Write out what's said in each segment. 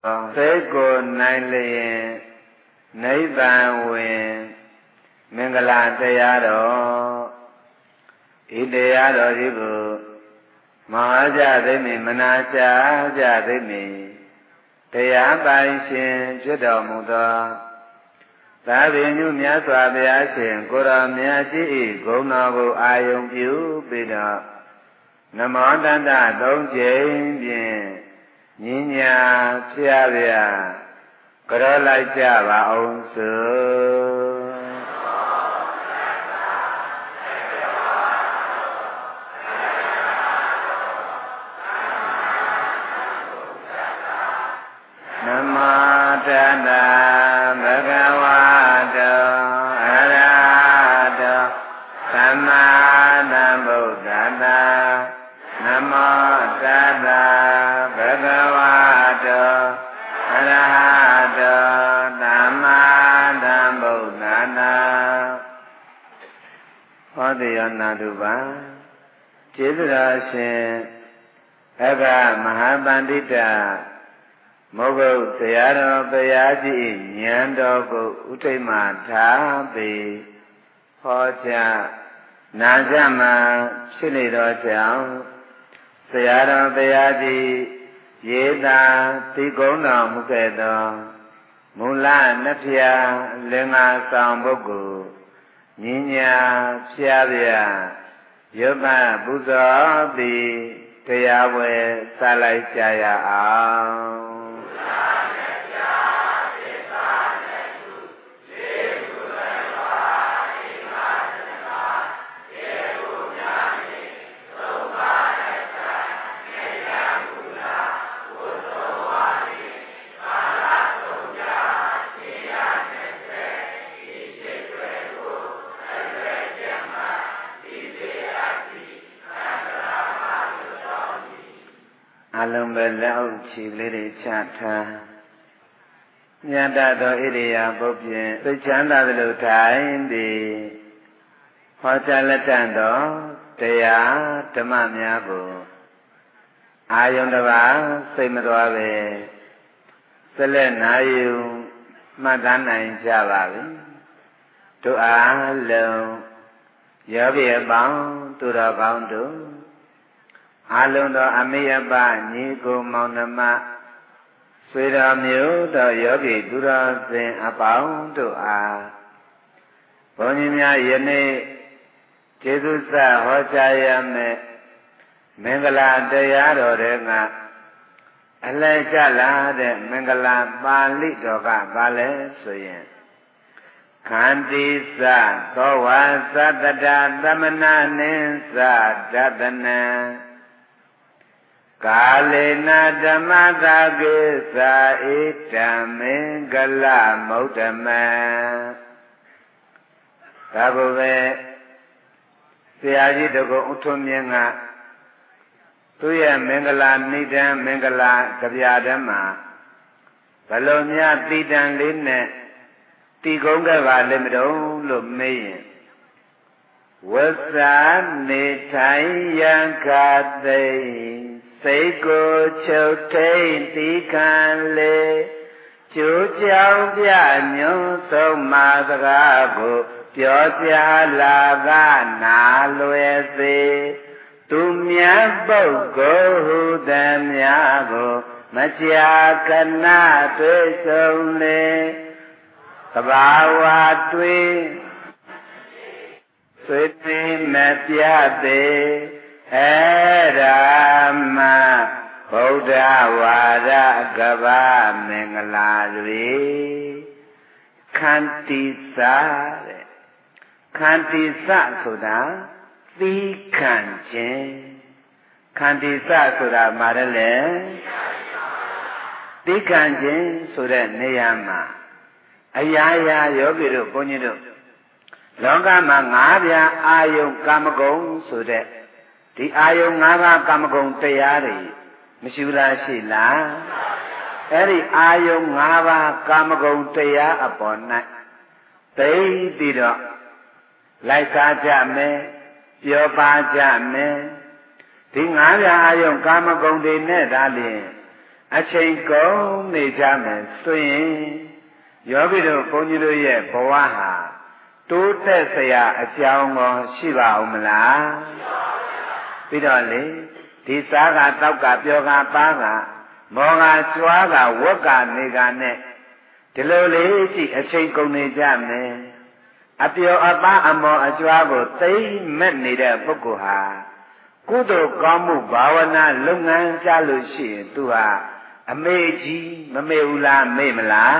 စိတ်ကိုနိုင်လျင်နိဗ္ဗာန်ဝင်မင်္ဂလာတရားတော်ဤတရားတော်ကြီးကိုမဟာကြသိမိမနာရှာကြသိမိတရားပိုင်ရှင်ဖြစ်တော်မူသောသာဝေညုမြတ်စွာဘုရားရှင်ကိုရောင်မြတ်ကြီး၏ဂုဏ်တော်ကိုအာယုံပြုပြီးတော့နမောတတ္တသုံးကြိမ်ဖြင့်ညီညာဖျားဗျာကြောလိုက်ကြပါအောင်စို့နမောတတ္တဘဂဝတောအရဟတောသမ္မာသမ္ဗုဒ္ဓတ္တနမောတတ္တဘဂဝတောအရဟတောသမ္မာသမ္ဗုဒ္ဓတ္တဟောတိယနာတုပါကျေးဇူးတော်ရှင်အဂမဟာပန္တိတမုဂုတ်တရားတော်ဘုရားကြီးဉာဏ်တော်ကိုဥထိတ်မှထားပြီးဟောကြားနာကြမှာဖြစ်နေတော်ကြောင့်ဆရာတော်ဘုရားကြီးရေးသာသိကုံးတော်မူခဲ့သောမူလနှစ်ဖြာလင်္ကာဆောင်ပုဂ္ဂိုလ်ညီညာဖျားဗျာရုပ်ပပူဇော်ပြီးတရားဝယ်စလိုက်ကြရအောင်အလုံးပဲလက်အုပ်ချီလေးတွေချထားညတသောဣရိယာပုပ္ပြင်သိချမ်းသာသလိုထိုင်သည်ဟောကြားလက်တန်သောတရားဓမ္မများကိုအာယုန်တစ်ပါးစိတ်မသွားပဲဆက်လက်နာယူမှတ်သားနိုင်ကြပါပြီတို့အားလုံးယောဂီအပေါင်းသူတော်ကောင်းတို့အလုံးသောအမိအပညီကိုမောင်နှမဆွေတော်မျိုးတော်ယောဂီသူတော်စင်အပေါင်းတို့အားဘုန်းကြီးများယနေ့ကျေးဇူးစဟောကြားရမယ်မင်္ဂလာတရားတော်တွေကအလဲကျလာတဲ့မင်္ဂလာပါဠိတော်ကဘာလဲဆိုရင်ခန္တီစသောဝါသတ္တတာသမဏနိသဒတနံကာလေနာဓမ္မတာကိသာဣတံမင်္ဂလမௌတမံဒါကိုပဲဆရာကြီးတကုံဥထုံးမြင့်ကသူရဲ့မင်္ဂလာနိဒံမင်္ဂလာကြပြဓမ္မဘလို့များတိတံလေးနဲ့တီကုန်းခဲ့ပါလိမ့်မတော်လို့မေးရင်ဝဇ္ဇာနေထိုင်ယံခသိစိတ်ကိုချုပ်ထိန်တိခံလေကျိုးကြောင်ပြညွန်းဆုံးမှာစကားကိုပြောကြားလာကနာလွယ်စေသူမြတ်ပုဂ္ဂိုလ်ဟုသည်များကိုမကြာခဏတွေ့ဆုံလေသဘာဝတွေ့ဆွေသိမပြသေးအဲ့ဒါမှဗုဒ္ဓဝါဒကဗ္ဗမင်္ဂလာတွေခန္တီစတဲ့ခန္တီစဆိုတာသီးခံခြင်းခန္တီစဆိုတာမှာလဲသီးခံခြင်းဆိုတဲ့နေရာမှာအရာရာယောဂီတို့ဘုန်းကြီးတို့လောကမှာ၅ပြားအာယုံကာမဂုဏ်ဆိုတဲ့ဒီအာယုံ၅ပါးကာမဂုဏ်တရားတွေမရှိလားရှိလားအဲ့ဒီအာယုံ၅ပါးကာမဂုဏ်တရားအပေါ်၌သိပြီးတော့လိုက်စားကြမယ်ပြောပါကြမယ်ဒီ၅ပြားအာယုံကာမဂုဏ်တွေနဲ့ဒါလျှင်အချိန်ကုန်နေကြမယ်ဆိုရင်ယောဂီတို့ဘုန်းကြီးတို့ရဲ့ဘဝဟာတိုးတက်စရာအကြောင်းကောရှိပါဦးမလားပြီးတော့လေဒီစားကတောက်ကပြောကပါကမောကကြွားကဝက်ကနေကနဲ့ဒီလိုလေးကြည့်အချိန်ကုန်နေကြမယ်အပျော်အပန်းအမောအကြွားကိုသိမ့်မဲ့နေတဲ့ပုဂ္ဂိုလ်ဟာကုသိုလ်ကောင်းမှုဘာဝနာလုပ်ငန်းကြလို့ရှိရင်သူဟာအမေကြီးမမေ့ဘူးလားမေ့မလား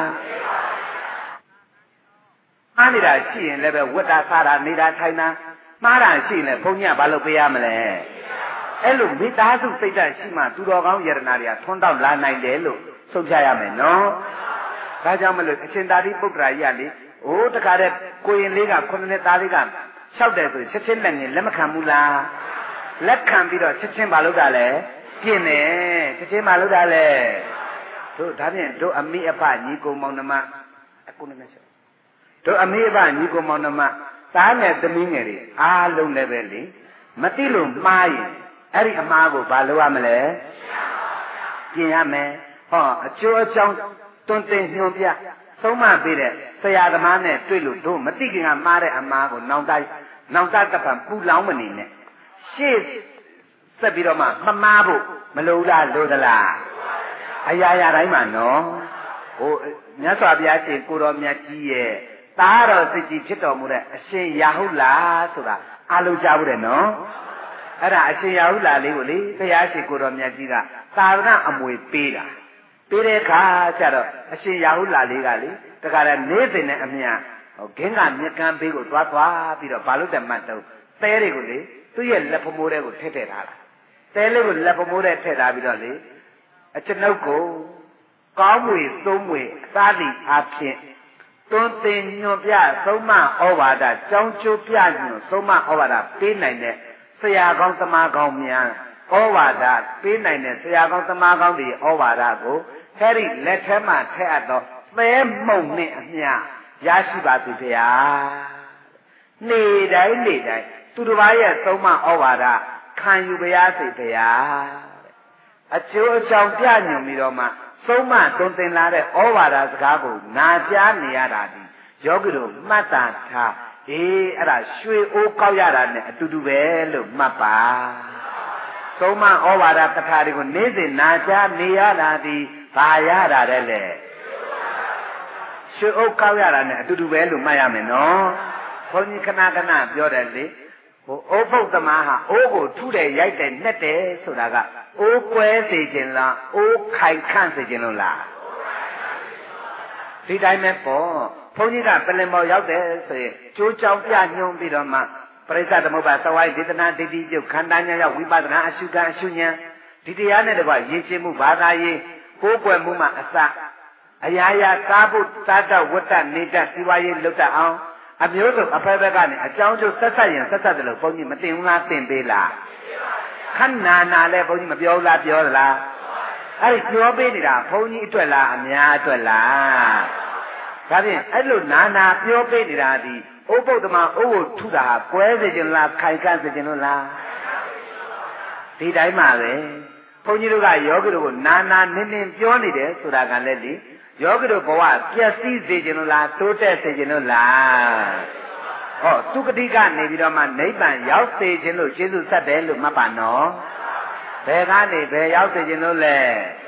မှားနေတာရှိရင်လည်းပဲဝတ်တာစားတာနေတာထိုင်တာမှားတာရှိရင်လည်းဘုန်းကြီးကဘာလုပ်ပေးရမလဲအဲ့လိုမိသားစုစိတ်ဓာတ်ရှိမှသူတော်ကောင်းယရနာတွေကထွန်းတောက်လာနိုင်တယ်လို့ဆုံးဖြတ်ရမယ်နော်ဒါကြောင့်မလို့အရှင်သာရိပုတ္တရာကြီးကလေအိုးတခါတည်းကိုရင်လေးက9နှစ်သားလေးကလျှောက်တယ်ဆိုချက်ချင်းလက်မခံဘူးလားလက်ခံပြီးတော့ချက်ချင်းမလုပ်တာလဲပြင်းတယ်ချက်ချင်းမလုပ်တာလဲတို့ဒါဖြင့်တို့အမိအဖညီကိုမောင်နှမအခုနဲ့ချက်တို့အမိအဖညီကိုမောင်နှမသားနဲ့သမီးငယ်တွေအားလုံးလည်းပဲလေမသိလို့မှားရင်အဲ့ဒီအမှားကိုဘာလုပ်ရမလဲပြင်ရမယ်ဟောအကျိုးအကြောင်းတွန်းတင်ညွှန်ပြသုံးမပေးတဲ့ဆရာသမားနဲ့တွေ့လို့တို့မသိခင်ကမှားတဲ့အမှားကိုနောင်တတပံပူလောင်းမနေနဲ့ရှေ့ဆက်ပြီးတော့မှမမှားဖို့မလိုလားလို့သလားအရာရာတိုင်းမှာနော်ဟိုမြတ်စွာဘုရားရှင်ကိုတော်မြတ်ကြီးရဲ့သားတော်စစ်ကြီးဖြစ်တော်မူတဲ့အရှင်ရာဟုလာဆိုတာအားလုံးကြားဘူးတယ်နော်အဲ့ဒါအရှင်ရာဟုလာလေးကိုလေဘုရားရှင်ကိုတော်မြတ်ကြီးကသာသနာအမွေပေးတာပေးတဲ့အခါကျတော့အရှင်ရာဟုလာလေးကလေတခါတည်းနေစဉ်နဲ့အမျှဂင်းကမြက်ကမ်းဘေးကိုသွားပြီးတော့ဘာလို့တမတ်တော့သဲတွေကိုလေသူ့ရဲ့လက်ဖမိုးတွေကိုထည့်ထားတာသဲလေးကိုလက်ဖမိုးတွေထည့်ထားပြီးတော့လေအကျွန်ုပ်ကိုကောင်းမွေသုံးမွေအစားသည့်အဖြစ်တွန်းတင်ညွန်ပြသုံးမဩဝါဒကြောင်းကျိုးပြညွန်သုံးမဩဝါဒပေးနိုင်တဲ့ဆရာကောင်းသမားကောင်းများဩဝါဒပေးနိုင်တဲ့ဆရာကောင်းသမားကောင်းတွေဩဝါဒကိုအဲ့ဒီလက်ထဲမှာထည့်အပ်တော့သဲမှုန်နဲ့အမျှရရှိပါသည်ဗျာနေတိုင်းသူတစ်ပါးရဲ့သုံးမဩဝါဒခံယူပါရစေဗျာအကျိုးအကြောင်းပြညွန်ပြီးတော့မှသုံးမတွင်တင်လာတဲ့ဩဝါဒစကားကိုနာကြားနေရတာဒီယောဂီတို့မှတ်တာထားအေးအဲ့ဒါရွှေအိုးကောက်ရတာနဲ့အတူတူပဲလို့မှတ်ပါသုံးမဩဝါဒကထာတွေကိုနေ့စဉ်နာကြားနေရတာဒီဘာရတာတဲ့လေရွှေအိုးကောက်ရတာနဲ့အတူတူပဲလို့မှတ်ရမယ်နော်ဘုန်းကြီးခဏပြောတယ်လေဟိုအိုးပုတ်သမားဟာအိုးကိုထုတယ်ရိုက်တယ်နှက်တယ်ဆိုတာကအိုးကွဲစေခြင်းလားအိုးခိုင်ခန့်စေခြင်းလို့လားဒီတိုင်းပဲပေါ့ဘုန်းကြီးကပလင်ပေါ်ရောက်တယ်ဆိုရင်ကျိုးကြောင်ပြညွှန်းပြီးတော့မှပရိစ္ဆသမုပ္ပါသဝိုင်းဒေသနာဒိဋ္ဌိပြုတ်ခန္ဓာညာရောက်ဝိပဿနာအရှုခံအရှုဉဏ်ဒီတရားနဲ့တကွရည်ရှင်းမှုဘာသာရေးကိုးကွယ်မှုမှအစအရာရာစားဖို့စားတတ်ဝတ်တတ်နေတတ်စီဝါရေးလုပ်တတ်အောင်အမျိုးစုံအဖက်ဖက်ကနေအကြောင်းကျိုးဆက်ဆက်ရင်ဆက်ဆက်တယ်လို့ဘုန်းကြီးမသိဘူးလားသိပေးလားခဏနာလဲဘုန်းကြီးမပြောဘူးလားပြောသလားအဲ့ဒီပြောပေးနေတာဘုန်းကြီးအတွက်လားအများအတွက်လားဒါဖြင့်အဲ့လိုနာပြောပေးနေတာဒီဥပုဒ္ဓမအိုးကိုထုတာကွဲစေခြင်းလားခိုင်ခန့်စေခြင်းလို့လားဒီတိုင်းမှာပဲဘုန်းကြီးတို့ကယောဂီတို့ကိုနာနင်းပြောနေတယ်ဆိုတာကလည်းလေယောဂီတို့ဘဝပျက်စီးစေခြင်းလို့လားတိုးတက်စေခြင်းလို့လားဟောသူကတိကနေပြီးတော့မှနိဗ္ဗာန်ရောက်စေခြင်းလို့ယေရှုဆက်တယ်လို့မှတ်ပါနော်ဘယ်ကနေဘယ်ရောက်စေခြင်းလို့လဲ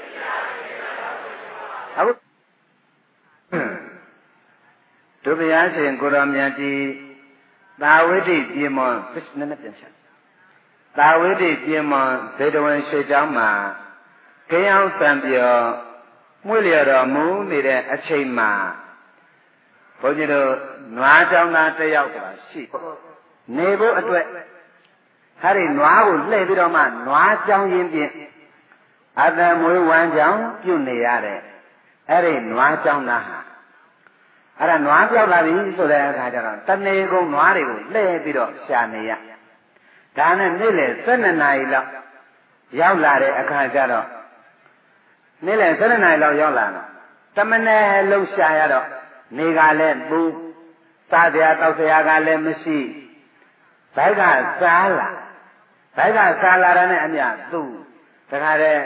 အခုတို့ဘုရားရှင်ကိုရောမြတ်ကြီးသာဝိတ္တိပြေမွန်နည်းနည်းပြန်ချက်သာဝိတ္တိပြေမွန်ဇေတဝန်ရွှေကျောင်းမှာခင်းအောင်စံပြောမွေ့လျော်တော်မူနေတဲ့အချိန်မှာဘုန်းကြီးတို့နွားကျောင်းသားတစ်ယောက်ကရှိနေဖို့အတွက်ဟာဒီနွားကိုလှည့်ပြီးတော့မှနွားကျောင်းရင်းဖြင့်အတမွေးဝမ်းကျောင်းပြုနေရတဲ့အဲ့ဒီနွားကျောင်းသားဟာအဲ့ဒါနွားပြောက်လာပြီဆိုတဲ့အခါကျတော့တနေကုန်နွားတွေကိုလှည့်ပြီးတော့ရှာနေရဒါနဲ့နေ့လယ်12နာရီလောက်ရောက်လာတဲ့အခါကျတော့နေ့လယ်12နာရီလောက်ရောက်လာတော့တမနဲ့လှုပ်ရှားရတော့နေကလည်းပူစားစရာတောက်စရာကလည်းမရှိဘိုက်ကစားလာတာနဲ့အမျှသူ့တခါတည်း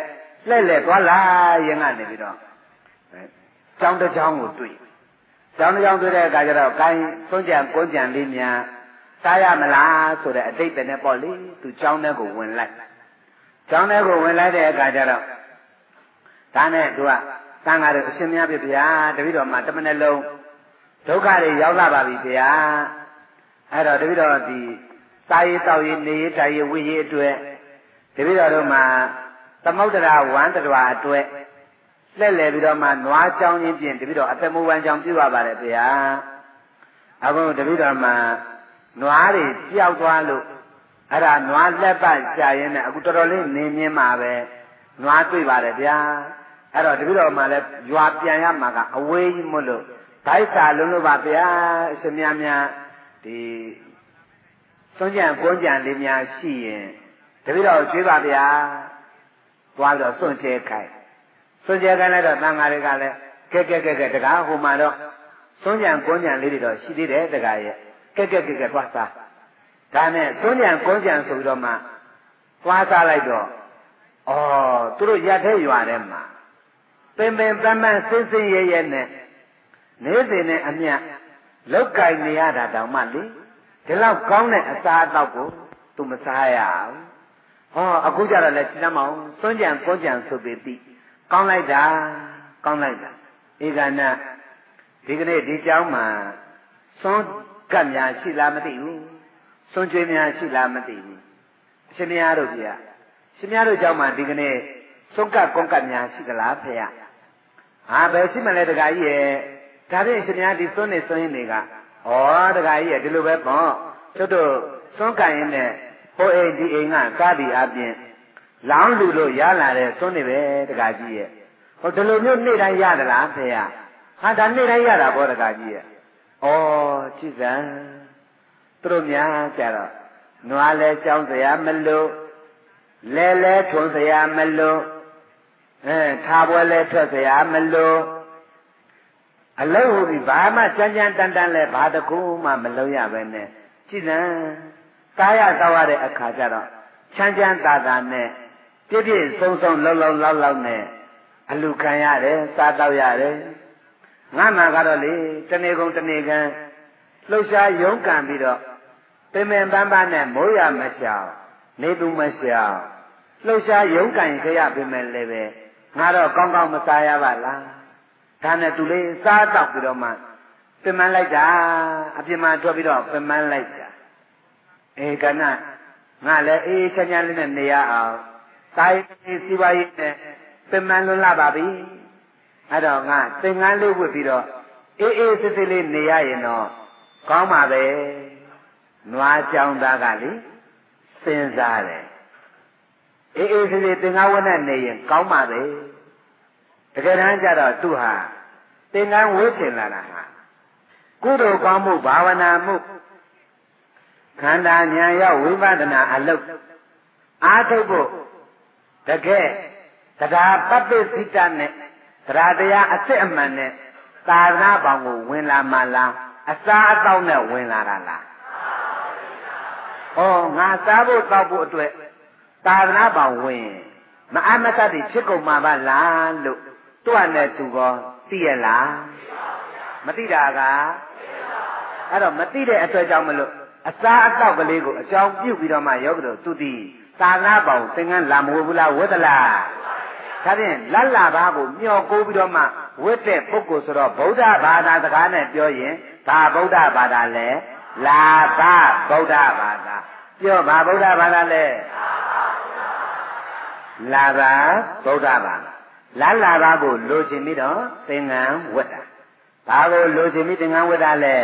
လဲ့သွားလာရင်ကနေပြီးတော့ကျောင်းတစ်ကျောင်းကိုတွေ့ကျောင်းတစ်ကျောင်းတွေ့တဲ့အခါကျတော့ကိုင်းစွန့်ကြံကိုကြံလေးများစားရမလားဆိုတဲ့အတိတ်နဲ့ပေါ့လေသူကျောင်းထဲကိုဝင်လိုက်ကျောင်းထဲကိုဝင်လိုက်တဲ့အခါကျတော့ဒါနဲ့သူကသံဃာတွေအရှင်မြတ်ပြီဗျာတပည့်တော်မှာတမနဲ့လုံးဒုက္ခတွေရောက်လာပါပြီဗျာအဲ့တော့တပည့်တော်ဒီစာရေးတောက်ရေးနေရေးထိုင်ရေးဝိရေးအတွက်တပည့်တော်တို့မှာသမုဒ္ဒရာဝမ်းတော်အတွက်လှည့်လည်ပြီးတော့မှနွားကြောင်းချင်းပြင်တပည့်တော်အသက်မူဝမ်းကြောင်းပြုရပါတယ်ဗျာအခုတပည့်တော်မှာနွားတွေပျောက်သွားလို့အဲ့ဒါနွားလက်ပတ်ကြာရင်းနဲ့အခုတော်တော်လေးနေမြင်မှာပဲနွားတွေ့ပါတယ်ဗျာအဲ့တော့တပည့်တော်မှာလည်းရွာပြန်ရမှာကအဝေးကြီးမို့လို့ဒိုက်စာလုံးလို့ပါဗျာအရှင်များများဒီစွန့်ကြံကွန်းကြံလေးများရှိရင်တပည့်တော်ကျွေးပါဗျာသွားပြီးတော့စွန့်ကျဲခိုင်းလိုက်တော့တန်ဃာတွေကလည်းကဲတကားဟိုမှာတော့စွန့်ကြံကွန်းကြံလေးတွေတော့ရှိသေးတယ်တကားရဲ့ကဲသွားစားဒါနဲ့စွန့်ကြံကွန်းကြံဆိုပြီးတော့မှသွားစားလိုက်တော့သူတို့ရက်ထဲရွာထဲမှာပင်ပန်းစင်ရဲနဲ့နေစဉ်နဲ့အမျှလောက်ကင်နေရတာတောင်မှလေဒီလောက်ကောင်းတဲ့အစားအသောက်ကိုသူမစားရဘူးအခုကြတော့လဲရှင်းမအောင်စွန့်ကြံကွန်းကြံဆိုပြီးပြီကောင်းလိုက်တာဧကနာဒီကနေ့ဒီเจ้าမှာစွန့်ကပ်များရှိလားမသိဘူးစွန့်ကြွေးများရှိလားမသိဘူးအရှင်မယားတို့ဗျာရှင်မယားတို့เจ้าမှာဒီကနေ့စွန့်ကပ်ကွန်းကပ်များရှိသလားဖေရဘယ်ရှိမလဲတခါကြီးရဲ့ဒါဖြင့်ရှင်မယားဒီစွန့်နေစွန့်ရင်းတွေကတခါကြီးရဲ့ဒီလိုပဲပေါ့တို့စွန့်ကပ်ရင်းနဲ့ဟိုအိမ်ဒီအိမ်ကစားပြီးအပြင်လောင်းလူလို့ရလာတဲ့စွန့်နေပဲတခါကြီးရဲ့ဒီလိုမျိုးနေ့တိုင်းရသလားဖေရဒါနေ့တိုင်းရတာပေါ့တခါကြီးရဲ့ကြည့်စမ်းသူတို့များကြတော့နွားလဲကြောင်းစရာမလို့လဲထွန်စရာမလို့ထားပွဲလဲထွက်စရာမလို့အလုံးဟိုဒီဘာမှကြမ်းတန်လဲဘာတကူမှမလုံးရပဲနဲ့ကြည့်စမ်းကားရတော့ရတဲ့အခါကျတော့ချမ်းသာနဲ့ပြည့်စုံလုံလောက်နဲ့အလူခံရတယ်စားတော့ရတယ်ငါမှကတော့လေတနေ့ကုန်တနေ့ကံလှုပ်ရှားရုန်းကန်ပြီးတော့ပင်ပန်းနဲ့မိုးရမရှောင်နေသူမရှောင်လှုပ်ရှားရုန်းကန်ခရပြင်မဲ့လည်းပဲငါတော့ကောင်းမစားရပါလားဒါနဲ့သူလေးစားတော့ပြီးတော့မှပင်မလိုက်တာအပြင်မှာထွက်ပြီးတော့ပင်မလိုက်တာကနငါလည်းအေးချမ်းလေးနဲ့နေရအောင်စာရေးစီးပွားရေးနဲ့ပင်မလွန်လာပါပြီအဲ့တော့ငါသင်္ကန်းလေးဝတ်ပြီးတော့အေးစစ်လေးနေရရင်တော့ကောင်းပါပဲနွားကြောင်သားကလေစဉ်းစားတယ်အေးစစ်သင်္ကန်းဝတ်နဲ့နေရင်ကောင်းပါပဲတကယ်တမ်းကျတော့သူဟာသင်္ကန်းဝတ်ချင်လာတာဟာကုသိုလ်ကောင်းမှုဘာဝနာမှုခန္ဓာဉာဏ်ရောက်ဝိပဿနာအလုပ်အားထုတ်ဖို့တကယ်တရားပဋိစိတနဲ့တရားအစစ်အမှန်နဲ့သာသနာပေါင်းကိုဝင်လာမှလားအစားအသောက်နဲ့ဝင်လာတာလားငါစားဖို့တောက်ဖို့အတွက်သာသနာပေါင်းဝင်မအမတတ်ဖြစ်ကုန်မှာပါလားလို့သူ့နဲ့သူကသိရလားမသိတာကအဲ့တော့မသိတဲ့အတွက်ကြောင့်မလို့အစားအသောက်ကလေးကိုအကြောင်းပြုပြီးတော့မှယောဂတို့သူသိသာသနာပေါင်းသင်္ကန်းလာမဝဘူးလားဝတ်သလားဒါဖြင့်လတ်လာပါကိုမျှော်ကိုးပြီးတော့မှဝတ်တဲ့ပုဂ္ဂိုလ်ဆိုတော့ဗုဒ္ဓဘာသာစကားနဲ့ပြောရင်ဘာဗုဒ္ဓဘာသာလဲလာဘဗုဒ္ဓဘာသာပြောဘာဗုဒ္ဓဘာသာလဲလာဘဗုဒ္ဓဘာသာလာပါကိုလိုချင်ပြီးတော့သင်္ကန်းဝတ်တာဘာကိုလိုချင်ပြီးသင်္ကန်းဝတ်တာလဲ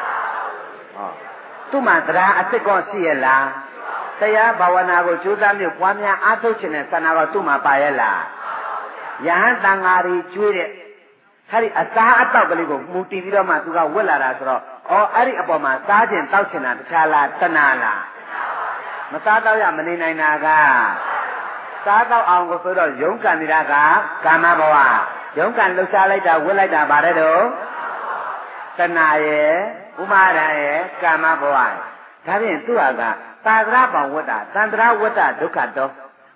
သူ့မှာတရားအစစ်ကောရှိရလားတရားဘာဝနာကိုကြိုးစားမျိုးပွားများအားထုတ်ခြင်းနဲ့ဆန္ဒတော့သူ့မှာပါရဲ့လားယဟန်တန်ဃာတွေကျွေးတဲ့အဲဒီအစားအသောက်ကလေးကိုမှုတည်ပြီးတော့မှသူကဝတ်လာတာဆိုတော့အဲ့ဒီအပေါ်မှာစားခြင်းတောက်ခြင်းတာတခြားလားတဏှာလားမစားတော့ရမနေနိုင်တာကစားတော့အောင်ကိုဆိုတော့ရုန်းကန်နေတာကကာမဘဝရုန်းကန်လှုပ်ရှားလိုက်တာဝတ်လိုက်တာဗါတဲ့တော့တဏှာရဲ့ဥမာဒရဲ့ကာမဘဝဒါဖြင့်သူ့ဟာကသာသနာပေါင်းဝတ္တသန္တရာဝတ္တဒုက္ခတော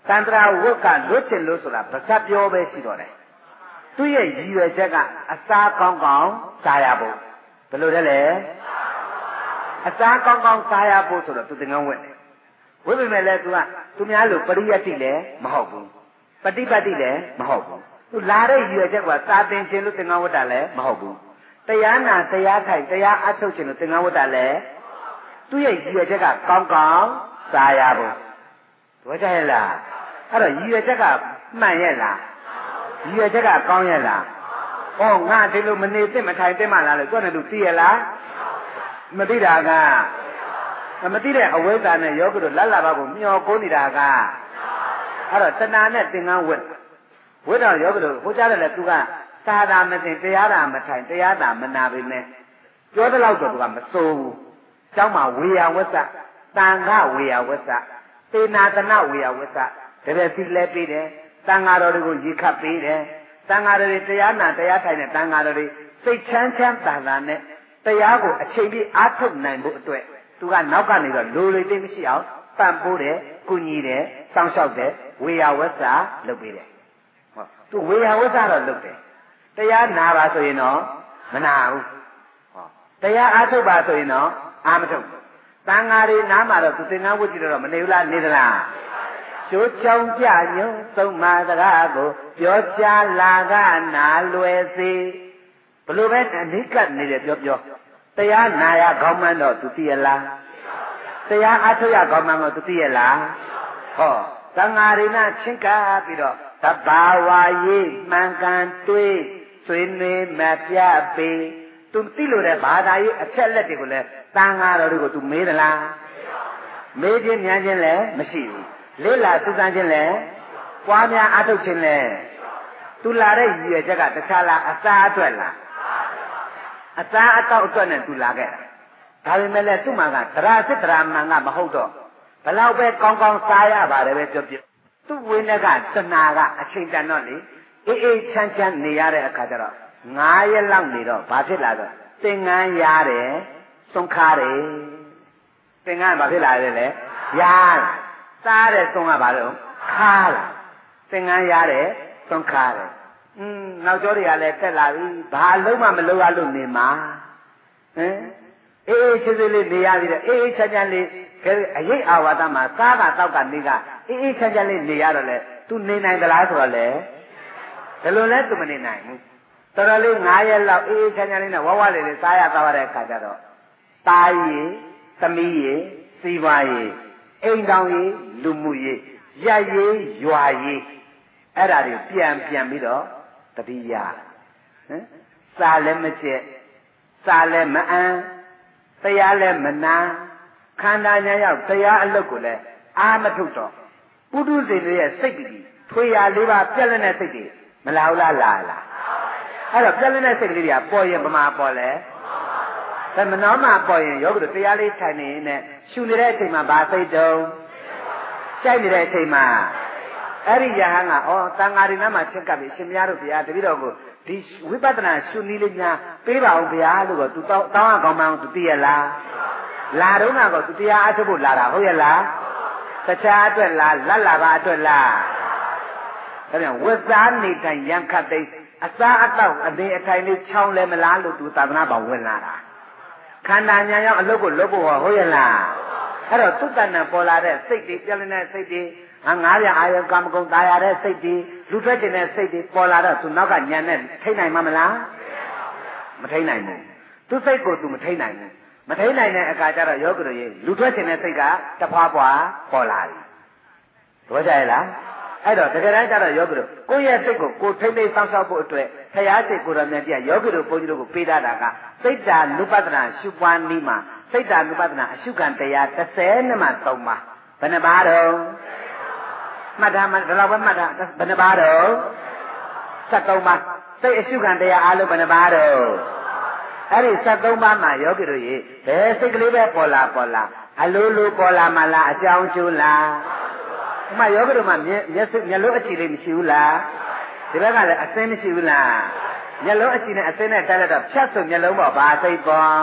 တန္တရာဝတ်ကလွတ်ချင်လို့ဆိုတာဗဇတ်ပြောပဲရှိတော့တယ်သူ့ရဲ့ရည်ရွယ်ချက်ကအစားကောင်းကောင်းစားရဖို့ဘယ်လိုလဲအစားကောင်းကောင်းစားရဖို့ဆိုတော့သူသင်္ကန်းဝတ်တယ်ဝတ်ပေမဲ့လည်းသူများလိုပရိယတ်တိလည်းမဟုတ်ဘူးပฏิပတ်တိလည်းမဟုတ်ဘူးသူလာတဲ့ရည်ရွယ်ချက်ကစာသင်ခြင်းလို့သင်္ကန်းဝတ်တာလည်းမဟုတ်ဘူးတရားနာတရားထိုင်တရားအထုတ်ခြင်းလို့သင်္ကန်းဝတ်တာလည်းသူ့ရဲ့ရည်ရွယ်ချက်ကကောင်းကောင်းစားရဖို့တို့ကြရဲ့လားအဲ့တော့ရည်ရွယ်ချက်ကမှန်ရဲ့လားရည်ရွယ်ချက်ကကောင်းရဲ့လားဟောငါဒီလိုမနေသင့်မထိုင်သင့်မှလားလို့သူကလည်းသူသိရလားမသိတာကမသိတဲ့အဝိဇ္ဇာနဲ့ယောဂတို့လက်လာပါကိုမျောကိုနေတာကအဲ့တော့တဏှာနဲ့သင်္ကန်းဝတ်တော့ယောဂတို့ဟိုကြားတယ်လေသူကသာသာမသိတရားသာမထိုင်တရားသာမနာပေမဲ့ပြောတဲ့လောက်တော့သူကမစိုးဘူးကျောင်းမှာဝေယဝစ္စတန်ခဝေယဝစ္စသေနာတနာဝေယဝစ္စတကယ်စီလဲပေးတယ်တန်ဃာတော်တွေကိုရေခတ်ပေးတယ်တန်ဃာတော်တွေတရားနာတရားထိုင်တဲ့တန်ဃာတော်တွေစိတ်ချမ်းချမ်းသာသာနဲ့တရားကိုအချိန်ပြည့်အားထုတ်နိုင်ဖို့အတွက်သူကနောက်ကနေတော့လိုလေသိမရှိအောင်ပံ့ပိုးတယ်ကုညီတယ်စောင့်ရှောက်တယ်ဝေယဝစ္စလုပ်ပေးတယ်ဟောသူဝေယဝစ္စတော့လုပ်တယ်တရားနာပါဆိုရင်တော့မနာဘူးဟောတရားအားထုတ်ပါဆိုရင်တော့အာမထုတ်တန်ဃာတွေနားမှာတော့သူသင်္ကန်းဝတ်ကြည့်တော့မနေဘူးလားနေသလားကျိုးချောင်းပြညုံသုံးမာစကားကိုပြောကြလာကနာလွယ်စေဘလို့ပဲအနိကနေတယ်ပြောတရားနာရခေါင်းမှန်းတော့သူသိရလားတရားအားထုတ်ရခေါင်းမှန်းတော့သူသိရလားဟောသံဃာရိနာချင်းကားပြီးတော့သဘာဝရေးမှန်ကန်တွေးဆွေးနွေးမပြပေသူသိလို့တဲ့ဘာသာရေးအချက်လက်တွေကိုလည်းသံဃာတော်တွေကိုသူမေးသလားမေးခြင်းများခြင်းလည်းမရှိဘူးလေ့လာသုတန်းခြင်းလည်းပွားများအားထုတ်ခြင်းလည်းသူလာတဲ့ရည်ရွယ်ချက်ကတခြားလားအစားအတွက်လားအစားအတော့အတွက်နဲ့သူလာခဲ့တာဒါပေမဲ့လည်းသူ့မှာကသရစစ်သရမှန်ကမဟုတ်တော့ဘလောက်ပဲကောင်းကောင်းစားရပါတယ်ပဲပြောသူ့ဝိနည်းကတဏှာကအချိန်တန်တော့လေအေးချမ်းနေရတဲ့အခါကျတော့9 ရက်လောက်နေတော့ဘာဖြစ်လာတော့သင်္ကန်းရတယ်ဆုံးခါတယ်သင်္ကန်းဘာဖြစ်လာလဲရစားတဲ့ဆုံးကဘာလို့ခါလာသင်္ကန်းရတယ်ဆုံးခါတယ်နောက်ကျောတွေကလည်းတက်လာပြီဘာလုံးမလုပ်ရလို့နေမှာဟမ်အေးချစ်စစ်လေးနေရပြီတဲ့အေးချမ်းလေးအရေးအာဝါဒမှာစားကတောက်ကနေကအေးချမ်းလေးနေရတော့လေ तू နေနိုင်သလားဆိုတော့လေဘယ်လိုလဲ तू မနေနိုင်ဘူးတော်တော်လေး9 ရက်လောက်အေးချမ်းလေးနဲ့ဝဝလေးစားရသွားတဲ့အခါကျတော့တားရီသမီးရီစီးပွားရီအိမ်တောင်ရီလူမှုရီရက်ရီရွာရီအဲ့ဒါတွေပြန်ပြီးတော့တတိယဟမ်စားလည်းမကျက်စားလည်းမအမ်းတရားလည်းမနာခန္ဓာညာရောက်တရားအလုပ်ကိုလည်းအာမထုတ်တော့ပုထုဇဉ်တွေရဲ့စိတ်ပြီးထွေရာလေးပါပြက်လက်တဲ့စိတ်တွေမလာဘူးလားလာအဲ့တော့ပြက်လက်တဲ့စိတ်ကလေးတွေကပေါ်ရင်ဗမာပေါ်လဲဒါမနောမှပေါ်ရင်ယောဂတို့တရားလေးထိုင်နေနဲ့ရှူနေတဲ့အချိန်မှာဗာစိတ်တုံးရှိုက်နေတဲ့အချိန်မှာအဲ့ဒီယဟန်ကတန်ဃာတွေနားမှာချင်းကပ်ပြီးရှင်မရတို့ဗျာတပည့်တော်ကိုဒီဝိပဿနာရှုနည်းလေးများပေးပါအောင်ဗျာလို့တော့သူတောင်းအောင်ကောင်းမှန်းသူသိရလားလာတော့ကတော့သူတရားအထုတ်ဖို့လာတာဟုတ်ရဲ့လားတခြားအတွက်လားလက်လာပါအတွက်လားဒါပြန်ဝတ်စားနေတိုင်ရန်ခတ်သိအစားအသောက်အသေးအထိုင်လေးချောင်းလဲမလားလို့သူသာသနာ့ဘောင်ဝင်လာတာခန္ဓာညာရောက်အလုပ်ကိုလုပ်ဖို့ဟုတ်ရဲ့လားအဲ့တော့သုတ္တဏပေါ်လာတဲ့စိတ်တွေပြည့်နေတဲ့စိတ်တွေ900အာယကာမဂုဏ်ตายရတဲ့စိတ်တွေလူထွက်ကျင်တဲ့စိတ်တွေပေါ်လာတော့သူနောက်ကညံနဲ့ထိနိုင်မှာမလားမထိနိုင်ဘူးသူစိတ်ကိုသူမထိနိုင်ဘူးမထိနိုင်တဲ့အခါကျတော့ယောဂတို့ရေလူထွက်ကျင်တဲ့စိတ်ကတဖွာဖွာပေါ်လာပြီတို့ကြရဲ့လားအဲ့တော့တကယ်တမ်းကျတော့ယောဂတို့ကိုယ့်ရဲ့စိတ်ကိုကိုထိမ့်သိမ်းဆောက်ရှောက်ဖို့အတွက်ဖရာစိတ်ကိုယ်တော်မြတ်ကြီးယောဂတို့ဘုန်းကြီးတို့ကိုပေးထားတာကစိတ်ဓာနုပဒနာရှုပွားနည်းမှာစိတ်ဓာနုပဒနာအရှုခံတရား30မှ3ပါဘယ်နှပါတော့မှတ်ထားမှဒီလောက်ပဲမှတ်ထားဘယ်နှပါတော့73ပါစိတ်အရှုခံတရားအားလုံးဘယ်နှပါတော့အဲ့ဒီ73ပါးမှာယောဂီတို့ရေဘယ်စိတ်ကလေးပဲပေါ်လာအလိုလိုပေါ်လာမှလားအကြောင်းကျိုးလားဥမာယောဂီတို့မှာမျက်လုံးအချီလေးမရှိဘူးလားဒီဘက်ကလည်းအစင်းမရှိဘူးလားမျက်လုံးအချီနဲ့အစင်းနဲ့တိုက်လိုက်တော့ဖြတ်စုံမျက်လုံးပေါ်ဘာစိတ်ပေါ်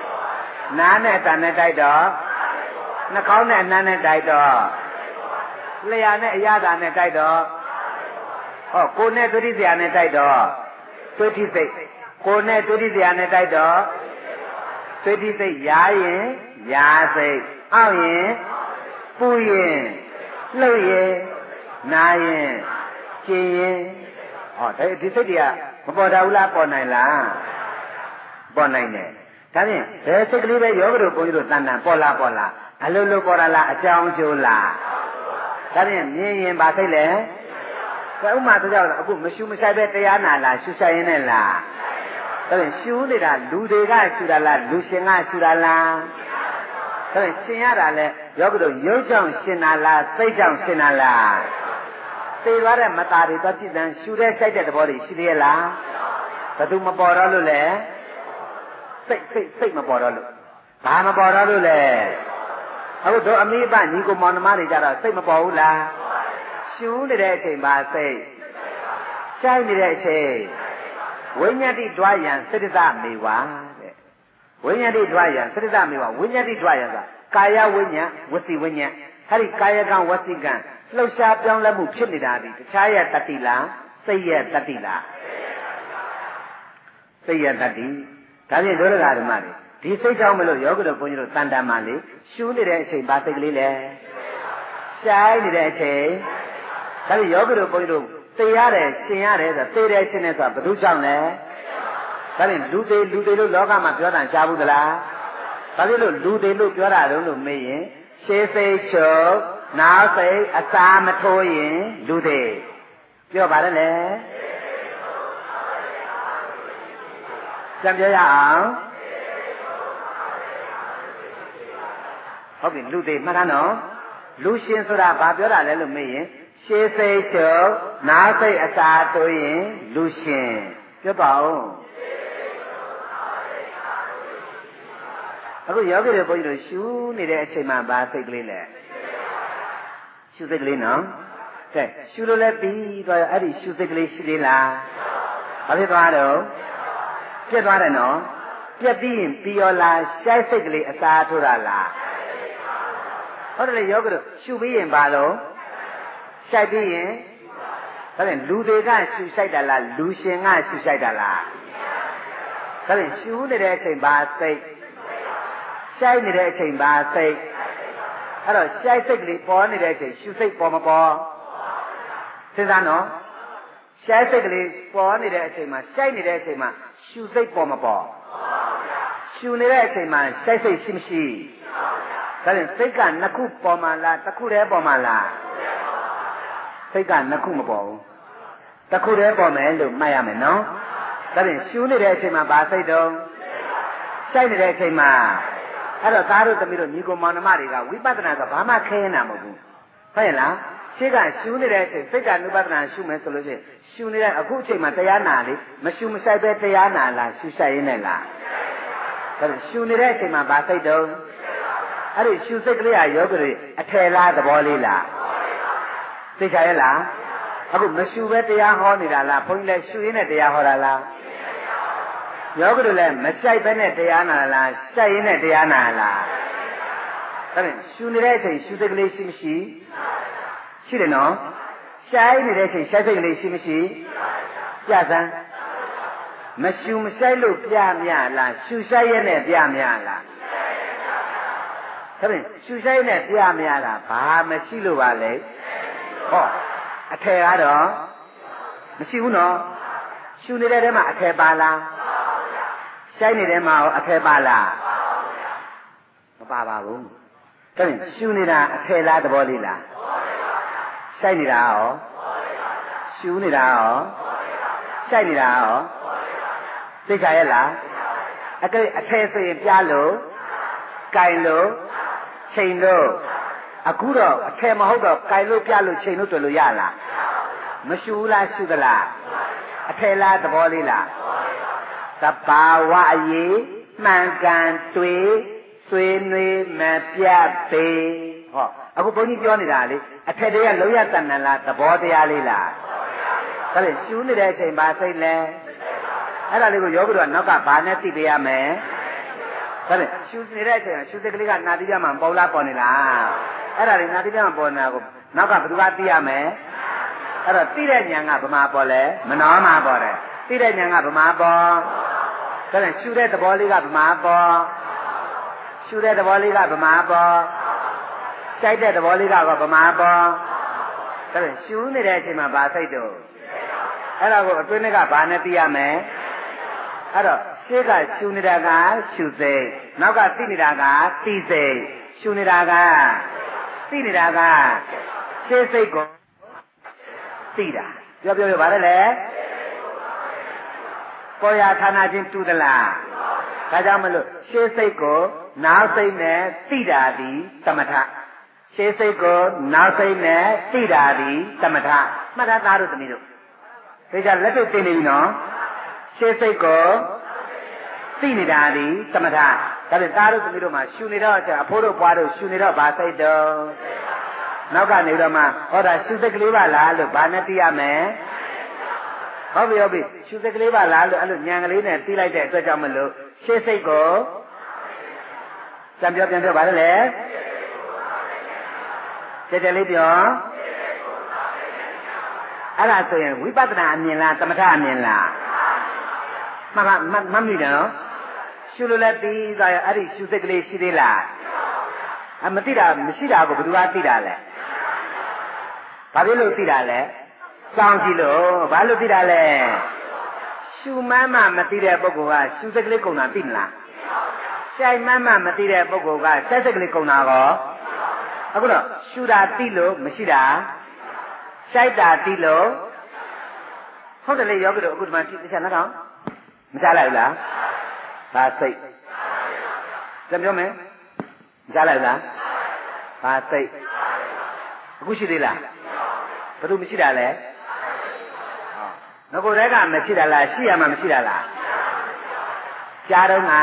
နားနဲ့အတန်နဲ့တိုက်တော့နှာခေါင်းနဲ့အနံ့နဲ့တိုက်တော့လျာနဲ့အရသာနဲ့တိုက်တော့ဟောကိုနဲ့ဒုတိယနဲ့တိုက်တော့ဒုတိစိတ်ကိုနဲ့ဒုတိယနဲ့တိုက်တော့ဒုတိစိတ်ရာရင်ရာစိတ်အောက်ရင်ပူရင်လှုပ်ရင်နာရင်ကျင်ရင်ဟောဒီစိတ်တွေကမပေါ်တာဘူးလားပေါ်နိုင်လားပေါ်နိုင်တယ်ဒါဖြင့်ဘယ်စိတ်ကလေးပဲယောဂတို့ဘုန်းကြီးတို့တန်တန်ပေါ်လာအလိုလိုပေါ်လာလားအကြောင်းကျိုးလားဒါဖြင့်မြင်ရင်ဗာစိတ်လဲဥမာဆိုကြတော့အခုမရှူမဆိုင်ပဲတရားနာလားရှူဆိုင်ရင်နဲ့လားဒါဖြင့်ရှူနေတာလူတွေကရှူတာလားလူရှင်ကရှူတာလားဒါဖြင့်ရှင်ရတာလဲယောဂတို့ရုပ်ကြောင့်ရှင်တာလားစိတ်ကြောင့်ရှင်တာလားသိသွားတဲ့မသားတွေတော့ကြည့်တယ်ရှူတဲ့စိုက်တဲ့သဘောတွေရှိသေးရဲ့လားဘသူမပေါ်တော့လို့လဲစိတ်မပေါ်တော့လို့ဘာမပေါ်တော့လို့လဲအခုတို့အမိဘညီကိုမောင်နှမတွေကြတော့စိတ်မပေါ်ဘူးလားရှူနေတဲ့အချိန်မှာစိတ်ရှိုက်နေတဲ့အချိန်ဝိညာတိတွားရန်စိတ္တမေဝတဲ့ဝိညာတိတွားရန်စိတ္တမေဝဝိညာတိတွားရန်ဆိုတာကာယဝိညာဝစီဝိညာအဲ့ဒီကာယကံဝစီကံလှုပ်ရှားပြောင်းလဲမှုဖြစ်နေတာဒီတခြားရဲ့တတ္တိလားစိတ်ရဲ့တတ္တိလားစိတ်ရဲ့တတ္တိဒါဖြင့်ဒုရဂဓမ္မတွေဒီစိတ်ကြောင့်မလို့ယောဂတို့ဘုန်းကြီးတို့တန်တန်မှလေရှူးနေတဲ့အချိန်ဘာစိတ်ကလေးလဲရှိုင်းနေတဲ့အချိန်ဒါဖြင့်ယောဂတို့ဘုန်းကြီးတို့သိရတယ်ရှင်ရတယ်ဆိုသိတယ်ရှင်တယ်ဆိုတာဘယ်သူကြောင့်လဲဒါဖြင့်လူသေးလို့လောကမှာပြောတာကြားဘူးသလားဘာဖြစ်လို့လူသေးလို့ပြောတာတုံးလို့မေးရင်ရှေးစိတ်ချုပ်နောက်စိတ်အစာမထိုးရင်လူသေးပြောပါတယ်လေပြန်ပြောရအောင်ဟုတ်ပြီလူသေးမှတ်သားနော်လူရှင်ဆိုတာဘာပြောတာလဲလို့မေးရင်ရှေးစိတ်ချုပ်နောက်စိတ်အစာထိုးရင်လူရှင်ပြောပါဦးအခုယောဂီတွေဘုန်းကြီးတို့ရှူနေတဲ့အချိန်မှာဘာစိတ်ကလေးလဲရှူစိတ်ကလေးနော်ကဲရှူလို့လဲပြီးတော့အဲ့ဒီရှူစိတ်ကလေးရှိသေးလားဘာဖြစ်သွားတော့ပြက်သွားတယ်နော်ပြက်ပြီးရင်ပြီးရောလားရှိုက်စိတ်ကလေးအစာထိုးတာလားဟုတ်တယ်လေယောဂီတို့ရှူပြီးရင်ဘာလို့ရှိုက်ပြီးရင်ဒါဖြင့်လူတွေကရှူရှိုက်တာလားလူရှင်ကရှူရှိုက်တာလားဒါဖြင့်ရှူနေတဲ့အချိန်ဘာစိတ်ရှိုက်နေတဲ့အချိန်ဘာစိတ်အဲ့တော့ရှိုက်စိတ်ကလေးပေါ်နေတဲ့အချိန်ရှူစိတ်ပေါ်မပေါ်စဉ်းစားနော်ရှိုက်စိတ်ကလေးပေါ်နေတဲ့အချိန်မှာရှိုက်နေတဲ့အချိန်မှာရှူစိတ်ပေါ်မပေါ်ရှူနေတဲ့အချိန်မှာရှိုက်စိတ်ရှိမရှိဒါဖြင့်စိတ်ကနှစ်ခုပေါ်မှာလားတစ်ခုတည်းပေါ်မှာလားစိတ်ကနှစ်ခုမပေါ်ဘူးတစ်ခုတည်းပေါ်မယ်လို့မှတ်ရမယ်နော်ဒါဖြင့်ရှူနေတဲ့အချိန်မှာဘာစိတ်တုံးရှိုက်နေတဲ့အချိန်မှာအဲ့တော့သားတို့သမီးတို့ညီကိုမောင်နှမတွေကဝိပဿနာကဘာမှခဲနေတာမဟုတ်ဘူးဟုတ်ရဲ့လားရှင်းကရှူနေတဲ့အချိန်စိတ်ကနုပဒနာရှုမယ်ဆိုလို့ရှိရင်ရှူနေတဲ့အခုအချိန်မှာတရားနာလေမရှူမဆိုင်ပဲတရားနာလားရှူဆိုင်ရင်းနဲ့လားဒါဖြင့်ရှူနေတဲ့အချိန်မှာဘာစိတ်တုံးအဲ့ဒီရှူစိတ်ကလေးဟာယောဂတွေအထယ်လားသဘောလေးလားသိချရဲ့လားအခုမရှူပဲတရားဟောနေတာလားဘုန်းကြီးလည်းရှူရင်းနဲ့တရားဟောတာလားယောဂတို့လည်းမကြိုက်ပဲနဲ့တရားနာလားကြိုက်ရင်းနဲ့တရားနာလားဒါဖြင့်ရှူနေတဲ့အချိန်ရှူစိတ်ကလေးရှိမရှိရှိတယ်နော်ရှိုင်းနေတဲ့အချိန်ရှိုင်းစိတ်ကလေးရှိမရှိပြစမ်းမရှူမဆိုင်လို့ပြမြလားရှူဆိုင်ရနဲ့ပြမြလားဒါဖြင့်ရှူဆိုင်နဲ့ပြမြတာဘာမရှိလို့ပါလဲဟောအထယ်ကတော့မရှိဘူးနော်ရှူနေတဲ့ထဲမှာအထယ်ပါလားရှိုင်းနေတဲ့မှာအထယ်ပါလားမပါပါဘူးဒါဖြင့်ရှူနေတာအထယ်လားသဘောလေးလားရှိုက်နေတာရောရှူနေတာရောရှိုက်နေတာရောသိချရဲ့လားအထည်ဆိုရင်ပြလို့ကင်လို့ချိန်လို့အခုတော့အထည်မဟုတ်တော့ကင်လို့ပြလို့ချိန်လို့တွေ့လို့ရလားမရှူလားရှူသလားအထည်လားသဘောလေးလားသဘာဝအရေးမှန်ကန်တွေ့ဆွေးနွေးမပြတ်သေးဟောအခုဘုန်းကြီးပြောနေတာလေအထက်တည်းကလုံးရတဏ္ဍလားသဘောတရားလေးလားဒါဖြင့်ရှူနေတဲ့အချိန်ပါစိတ်လဲအဲ့ဒါလေးကိုယောဂီတို့ကနောက်ကဘာနဲ့သိပေးရမယ်ဒါဖြင့်ရှူနေတဲ့အချိန်ရှူစိတ်ကလေးကနာတိပြမှာပေါ်လားပေါ်နေလားအဲ့ဒါလေးနာတိပြမှာပေါ်နေတာကိုနောက်ကဘယ်သူကသိရမယ်အဲ့တော့သိတဲ့ဉာဏ်ကဗမာပေါ်လဲမနောမှာပေါ်တယ်သိတဲ့ဉာဏ်ကဗမာပေါ်ဒါနဲ့ရှုတဲ့သဘောလေးကဗမာပေါ်ရှုတဲ့သဘောလေးကဗမာပေါ်ကြိုက်တဲ့သဘောလေးကတော့ဗမာပေါ်ဒါနဲ့ရှုနေတဲ့အချိန်မှာဗာစိတ်တော့အဲ့ဒါကိုအတွင်းကဘာနဲ့သိရမယ်အဲ့တော့ရှေ့ကရှုနေတာကရှုစိတ်နောက်ကသိနေတာကသိစိတ်ရှုနေတာကသိနေတာကရှေ့စိတ်ကိုသိတာပြောပါလေပေါ်ရဌာနချင်းတူသလားဒါကြောင့်မလို့ရှေ့စိတ်ကိုနောက်စိတ်နဲ့သိတာသည်သမထရှေ့စိတ်ကိုနောက်စိတ်နဲ့သိတာသည်သမထမှတ်သားတို့သမီးတို့ဒါကြလက်တွေ့သင်နေပြီနော်ရှေ့စိတ်ကိုသိနေတာသည်သမထဒါပြန်သားတို့သမီးတို့မှာရှူနေတော့အဖိုးတို့ဘွားတို့ရှူနေတော့ဗာစိတ်တော့နောက်ကနေတော့မှဟောတာရှူစိတ်ကလေးပါလားလို့ဗာနဲ့သိရမယ်ဟုတ်ပြီရှူစိတ်ကလေးပါလားလို့အဲ့လိုညံကလေးနဲ့သိလိုက်တဲ့အတွက်ကြောင့်မလို့ရှေ့စိတ်ကိုပြန်ပြောပါလေကြည်လေးပြောအဲ့ဒါဆိုရင်ဝိပဿနာအမြင်လားသမထအမြင်လားမှတ်မိတယ်နော်ရှုလို့လည်းပြီးသွားရအဲ့ဒီရှုစိတ်ကလေးရှိသေးလားမသိတာမရှိတာကိုဘယ်သူကသိတာလဲဘာဖြစ်လို့သိတာလဲစောင့်ကြည့်လို့ဘာလို့သိတာလဲရှုမှန်းမှမသိတဲ့ပုဂ္ဂိုလ်ကရှုစိတ်ကလေးကုန်တာသိမလားရှိုင်မှန်းမှမသိတဲ့ပုဂ္ဂိုလ်ကစိတ်ကလေးကုန်တာကောအခုတော့ရှုတာသိလို့မရှိတာရှိုက်တာသိလို့ဟုတ်တယ်လေယောဂီတို့အခုဒီမှာသိချင်လားမကြားလိုက်ဘူးလားဘာစိတ်ပြန်ပြောမယ်မကြားလိုက်ဘူးလားဘာစိတ်အခုရှိသေးလားဘယ်သူမရှိတာလဲငကိုယ်တည်းကမရှိတာလားရှိရမှမရှိတာလားကြားတော့က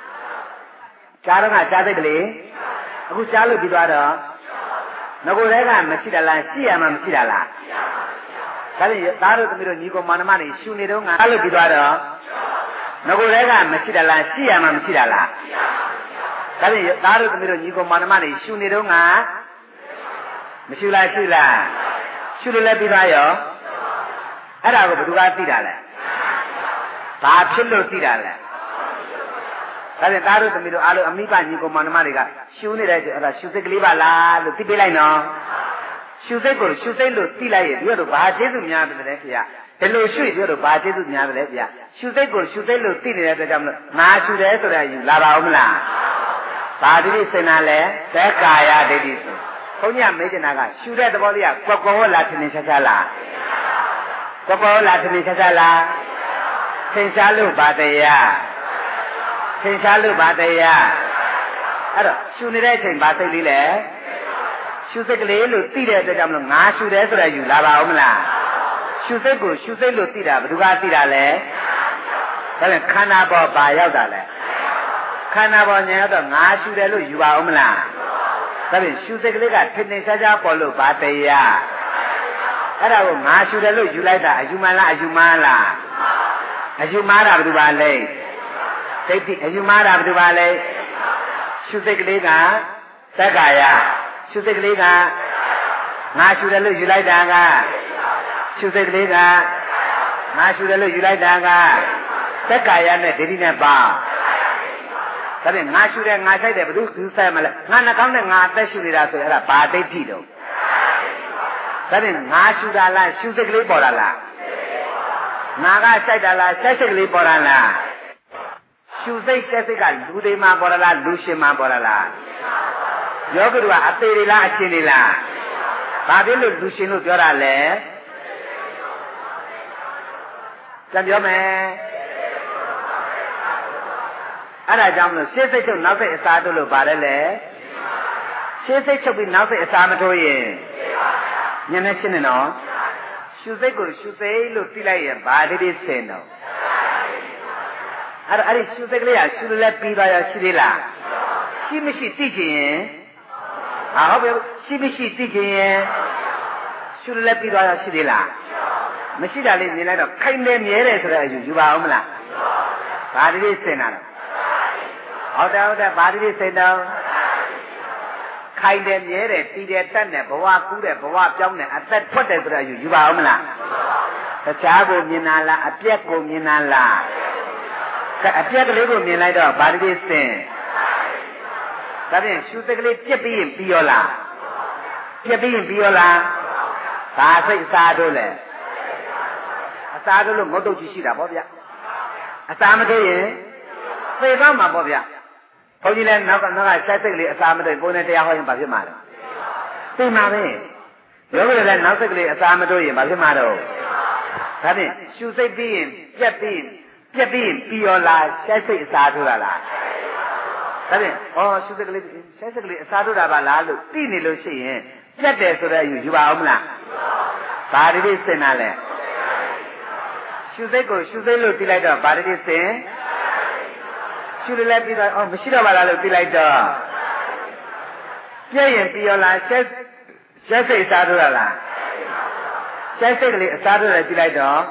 ကြားစိတ်ကလေးအခုကြားလို့ပြီးသွားတော့ငကိုယ်တည်းကမရှိတာလားရှိရမှမရှိတာလားဒါဖြင့်သားတို့သမီးတို့ညီကောင်မောင်နှမတွေရှူနေတော့ငါကြားလို့ပြီးသွားတော့ငကိုယ်တည်းကမရှိတာလားရှိရမှမရှိတာလားဒါဖြင့်သားတို့သမီးတို့ညီကောင်မောင်နှမတွေရှူနေတော့ငါမရှိလားရှိလားရှူလို့လည်းပြီးသွားရောအဲ့ဒါကိုဘယ်သူကသိတာလဲဘာဖြစ်လို့သိတာလဲဒါဖြင့်သားတို့သမီးတို့အားလုံးအမိဘညီကောင်မောင်နှမတွေကရှူနေတဲ့အဲ့ဒါရှူစိတ်ကလေးပါလားလို့သိပေးလိုက်နော်ရှူစိတ်ကိုရှူစိတ်လို့သိလိုက်ရင်ဒီကတော့ဘာကျေးဇူးများတယ်လဲခင်ဗျဒီလိုရွှေ့ဒီကတော့ဘာကျေးဇူးများတယ်လဲဗျရှူစိတ်ကိုရှူစိတ်လို့သိနေတဲ့အတွက်ကြောင့်မလို့ငါရှူတယ်ဆိုတဲ့ယူလာပါဦးမလားဘာတိတိစေနာလဲသက္ကာယဒိဋ္ဌိဆိုဘုန်းကြီးမေးချင်တာကရှူတဲ့သဘောလေးကကွက်ကွက်လားထင်ထင်ရှားရှားလားကွက်ကွက်လားထင်ထင်ရှားရှားလားထင်ရှားလို့ဘာတရားထင်ရှားလို့ဘာတရားအဲ့တော့ရှူနေတဲ့အချိန်ဘာစိတ်လေးလဲရှူစိတ်ကလေးလို့သိတဲ့အတွက်ကြောင့်မလို့ငါရှူတယ်ဆိုတဲ့ယူလာပါဦးမလားရှူစိတ်ကိုရှူစိတ်လို့သိတာဘယ်သူကသိတာလဲဒါပြန်ခန္ဓာပေါ်ဘာရောက်တာလဲခန္ဓာပေါ်ညာရောက်တော့ငါရှူတယ်လို့ယူပါဦးမလားဒါပြန်ရှူစိတ်ကလေးကထင်ထင်ရှားရှားပေါ်လို့ဘာတရားအဲ့ဒါကိုငါရှူတယ်လို့ယူလိုက်တာအယူမှန်လားအယူမှားလားအယူမှားတာဘယ်သူပါလဲဒိဋ္ဌိအယူမှားတာဘယ်သူပါလဲရှုစိတ်ကလေးကသက္ကာယရှုစိတ်ကလေးကငါရှုတယ်လို့ယူလိုက်တာကရှုစိတ်ကလေးကငါရှုတယ်လို့ယူလိုက်တာကသက္ကာယနဲ့ဒိဋ္ဌိနဲ့ပါဒါဖြင့်ငါရှုတယ်ငါဆိုင်တယ်ဘယ်သူဆိုင်မလဲငါနှာခေါင်းနဲ့ငါအသက်ရှုနေတာဆိုရင်အဲ့ဒါဘာဒိဋ္ဌိတော့ဒါဖြင့်ငါရှုတာလားရှုစိတ်ကလေးပေါ်တာလားငါကစိုက်တာလားစိုက်စိတ်ကလေးပေါ်တာလားရှုစိတ်ဆက်စိတ်ကလူတွေမှာပေါ်လာလူရှင်မှာပေါ်လာယောဂီတို့ကအသေးတွေလားအရှင်တွေလားဘာဖြစ်လို့လူရှင်လို့ပြောတာလဲကြံပြောမယ်အဲ့ဒါကြောင့်မလို့ရှေးစိတ်ချုပ်နောက်စိတ်အစားတို့လို့ပါတယ်လေရှေးစိတ်ချုပ်ပြီးနောက်စိတ်အစားမထိုးရင်ညနေရှင်းနေနော်ရှုစိတ်ကိုရှုစိတ်လို့သိလိုက်ရင်ဘာတိတိစင်တော့အဲ့ဒီရှုစိတ်ကလေးကရှုလို့လည်းပြီးသွားရရှိသေးလားရှိမရှိသိချင်ရင်ဟုတ်ပြီရှိမရှိသိချင်ရင်ရှုလို့လည်းပြီးသွားရရှိသေးလားမရှိတာလေးမြင်လိုက်တော့ခိုင်နေမြဲတယ်ဆိုတဲ့အယူယူပါအောင်မလားဘာတိတိစင်တာလဲဟုတ်တယ်ဘာတိတိစင်တော့ခိုင်တယ်မြဲတယ်တည်တယ်တက်တယ်ဘဝကူးတယ်ဘဝပြောင်းတယ်အသက်ထွက်တယ်ဆိုတာယူပါအောင်မလားတခြားကိုမြင်လာလားအပြက်ကိုမြင်လာလားအပြက်ကလေးကိုမြင်လိုက်တော့ဗာတိစင်ဒါဖြင့်ရှုစိတ်ကလေးပြက်ပြီးရင်ပြီးရောလားပြက်ပြီးရင်ပြီးရောလားဘာစိတ်အစားတို့လဲအစားတို့လို့ငုတ်တုတ်ကြီးရှိတာပေါ့ဗျအစားမတို့ရင်သေပါမှာပေါ့ဗျဘုန်းကြီးလည်းနောက်ကဆက်စိတ်ကလေးအစားမတို့ကိုယ်နဲ့တရားဟောရင်ဘာဖြစ်မှာလဲသိမှာပဲယောဂီလည်းနောက်စိတ်ကလေးအစားမတို့ရင်ဘာဖြစ်မှာတော့ဒါဖြင့်ရှုစိတ်ပြီးရင်ပြက်ပြီးပြီးရောလားဆက်စိတ်အစားတို့လားဒါဖြင့်ရှုစိတ်ကလေးဆက်စိတ်ကလေးအစားတို့တာပါလားလို့သိနေလို့ရှိရင်ပြက်တယ်ဆိုတော့ယူပါအောင်မလားဘာတိစင်တာလဲရှုစိတ်ကိုရှုစိတ်လို့သိလိုက်တော့ဗာတိစင်ရှုလည်းပြီးတော့မရှိတော့ပါလားလို့သိလိုက်တော့ပြည့်ရင်ပြီးရောလားဆက်စိတ်အစားထိုးရလားဆက်စိတ်ကလေးအစားထိုးတယ်သိလိုက်တော့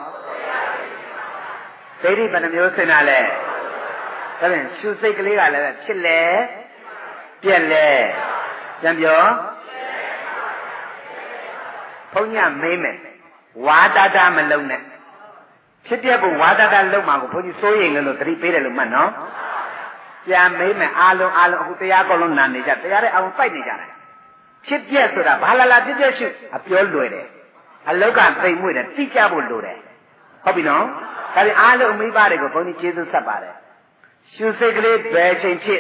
ဒိဋ္ဌိဘယ်နှမျိုးစင်တာလဲဒါဖြင့်ရှုစိတ်ကလေးကလည်းဖြစ်လေပြက်လေပြန်ပြောဘုန်းကြီးမေးမယ်ဝါဒတာမလုံးနဲ့ဖြစ်ပြကိုဝါဒတာလုံးမှာကိုဘုန်းကြီးစိုးရိမ်လို့သတိပေးတယ်လို့မှတ်နော်ပြန်မေးမယ်အားလုံးအခုတရားကောလုံးနာနေကြတရားတဲ့အောင်ပိုက်နေကြတယ်ဖြစ်ပြဆိုတာဘာလာဖြစ်ပြရှုအပြောလွယ်တယ်အလောက်ကသိမ်မွေ့တယ်သိကြဖို့လိုတယ်ဟုတ်ပြီနော်ဒါပြင်အားလုံးမိဘတွေကိုဘုန်းကြီးကျေးဇူးဆက်ပါတယ်ရှုစိတ်ကလေးဘယ်ချိန်ဖြစ်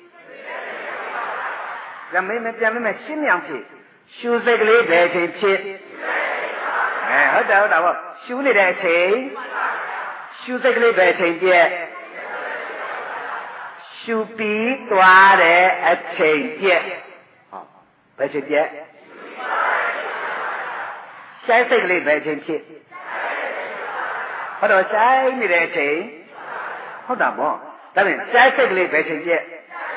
ပြန်မေးမယ်ရှင်းမြောင်ဖြစ်ရှုစိတ်ကလေးဘယ်ချိန်ဖြစ်ဟုတ်တယ်ပေါ့ရှုနေတဲ့အချိန်ရှုစိတ်ကလေးဘယ်ချိန်ပြည့်ရှုပြီးသွားတဲ့အချိန်ပြည့်ဘယ်ချိန်ပြည့်ဆိုင်စိတ်ကလေးဘယ်ချိန်ဖြစ်ဟုတ်တော့ဆိုင်နေတဲ့အချိန်ဟုတ်တာပေါ့ဒါဖြင့်ဆိုင်စိတ်ကလေးဘယ်ချိန်ပြည့်